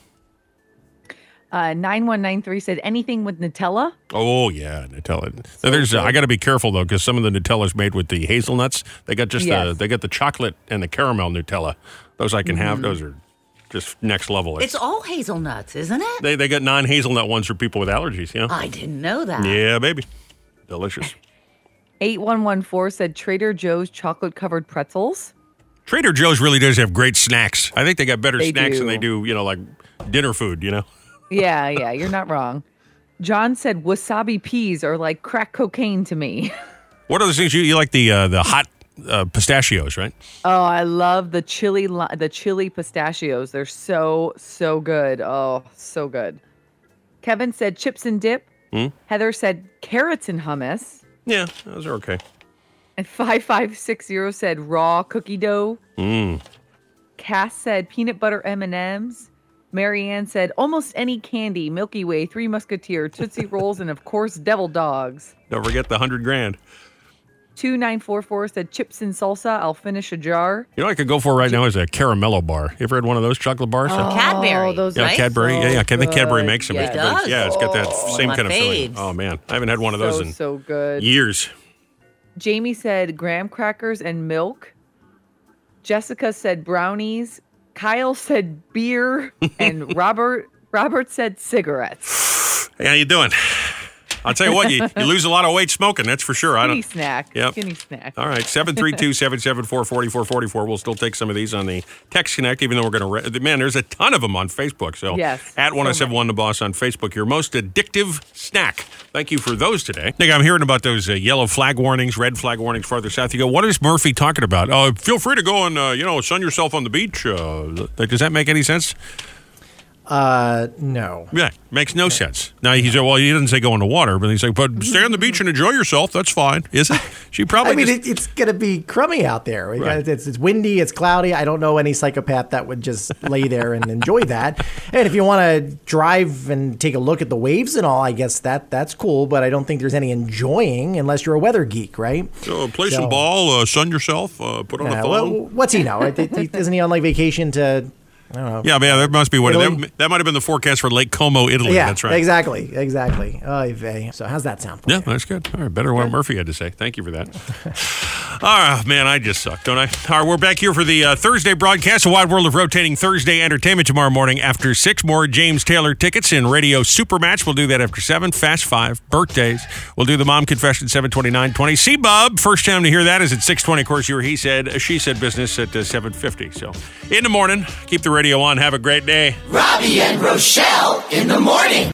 Uh, nine one nine three said anything with Nutella. Oh, yeah, Nutella. So there's, uh, I got to be careful, though, because some of the Nutella's made with the hazelnuts. They got just Yes. the, they got the chocolate and the caramel Nutella. Those I can have. Those are just next level. It's all hazelnuts, isn't it? They, they got non-hazelnut ones for people with allergies, yeah. I didn't know that. Yeah, baby. Delicious. eight one one four said Trader Joe's chocolate-covered pretzels. Trader Joe's really does have great snacks. I think they got better They snacks do. than they do, you know, like dinner food, you know? Yeah, yeah, you're not wrong. John said wasabi peas are like crack cocaine to me. What are those things? You, you like the uh, the hot uh, pistachios, right? Oh, I love the chili li- the chili pistachios. They're so so good. Oh, so good. Kevin said chips and dip. Hmm? Heather said carrots and hummus. Yeah, those are okay. And five five six zero said raw cookie dough. Mm. Cass said peanut butter M and M's. Marianne said almost any candy, Milky Way, Three Musketeer, Tootsie Rolls, and of course, Devil Dogs. Don't forget the hundred grand. two nine four four said chips and salsa. I'll finish a jar. You know what I could go for right now is a caramello bar. You ever had one of those chocolate bars? Oh, Cadbury. those yeah, right? Cadbury. yeah, yeah. I think Cadbury good. makes them. Yeah. It's It good. does? Yeah, it's got that Oh, same my kind of feeling. faves. Oh, man. I haven't had one of those So, in so good. years. Jamie said graham crackers and milk. Jessica said brownies. Kyle said beer. And Robert Robert said cigarettes. Hey, how you doing? I'll tell you what, you, you lose a lot of weight smoking, that's for sure. I Skinny don't. snack. Yep. Skinny snack. All right, seven three two, seven seven four, four four four four. We'll still take some of these on the Text Connect, even though we're going to... Re- Man, there's a ton of them on Facebook. So Yes, at one oh seven one The Boss on Facebook, your most addictive snack. Thank you for those today. Nick, I'm hearing about those uh, yellow flag warnings, red flag warnings farther south. You go, what is Murphy talking about? Uh, feel free to go and, uh, you know, sun yourself on the beach. Uh, does that make any sense? Uh, no. Yeah, makes no sense. Now, he said, well, he didn't say go in the water, but he's like, but stay on the beach and enjoy yourself. That's fine. Is it? She probably I mean, just... it, it's going to be crummy out there. We Right. got- It's, it's windy. It's cloudy. I don't know any psychopath that would just lay there and enjoy that. And if you want to drive and take a look at the waves and all, I guess that that's cool. But I don't think there's any enjoying unless you're a weather geek, right? So play So- some ball, uh, sun yourself, uh, put on Yeah, a well, thong. what's he know? Right? Isn't he on like vacation to? I don't know. Yeah, but yeah, that must be what Italy? that, that might have been the forecast for Lake Como, Italy. Yeah, That's right. exactly, exactly. Oy vey. So how's that sound? Yeah, that's good. All right, better than what Murphy had to say. Thank you for that. All right, man, I just suck, don't I? All right, we're back here for the uh, Thursday broadcast, a wide world of rotating Thursday entertainment tomorrow morning after six. More James Taylor tickets in Radio Supermatch. We'll do that after seven. Fast Five, birthdays. We'll do the Mom Confession, seven twenty-nine twenty. See, Bub, first time to hear that is at six twenty. Of course, your He Said, She Said business at uh, seven fifty. So in the morning, keep the radio on. Have a great day. Robbie and Rochelle in the morning.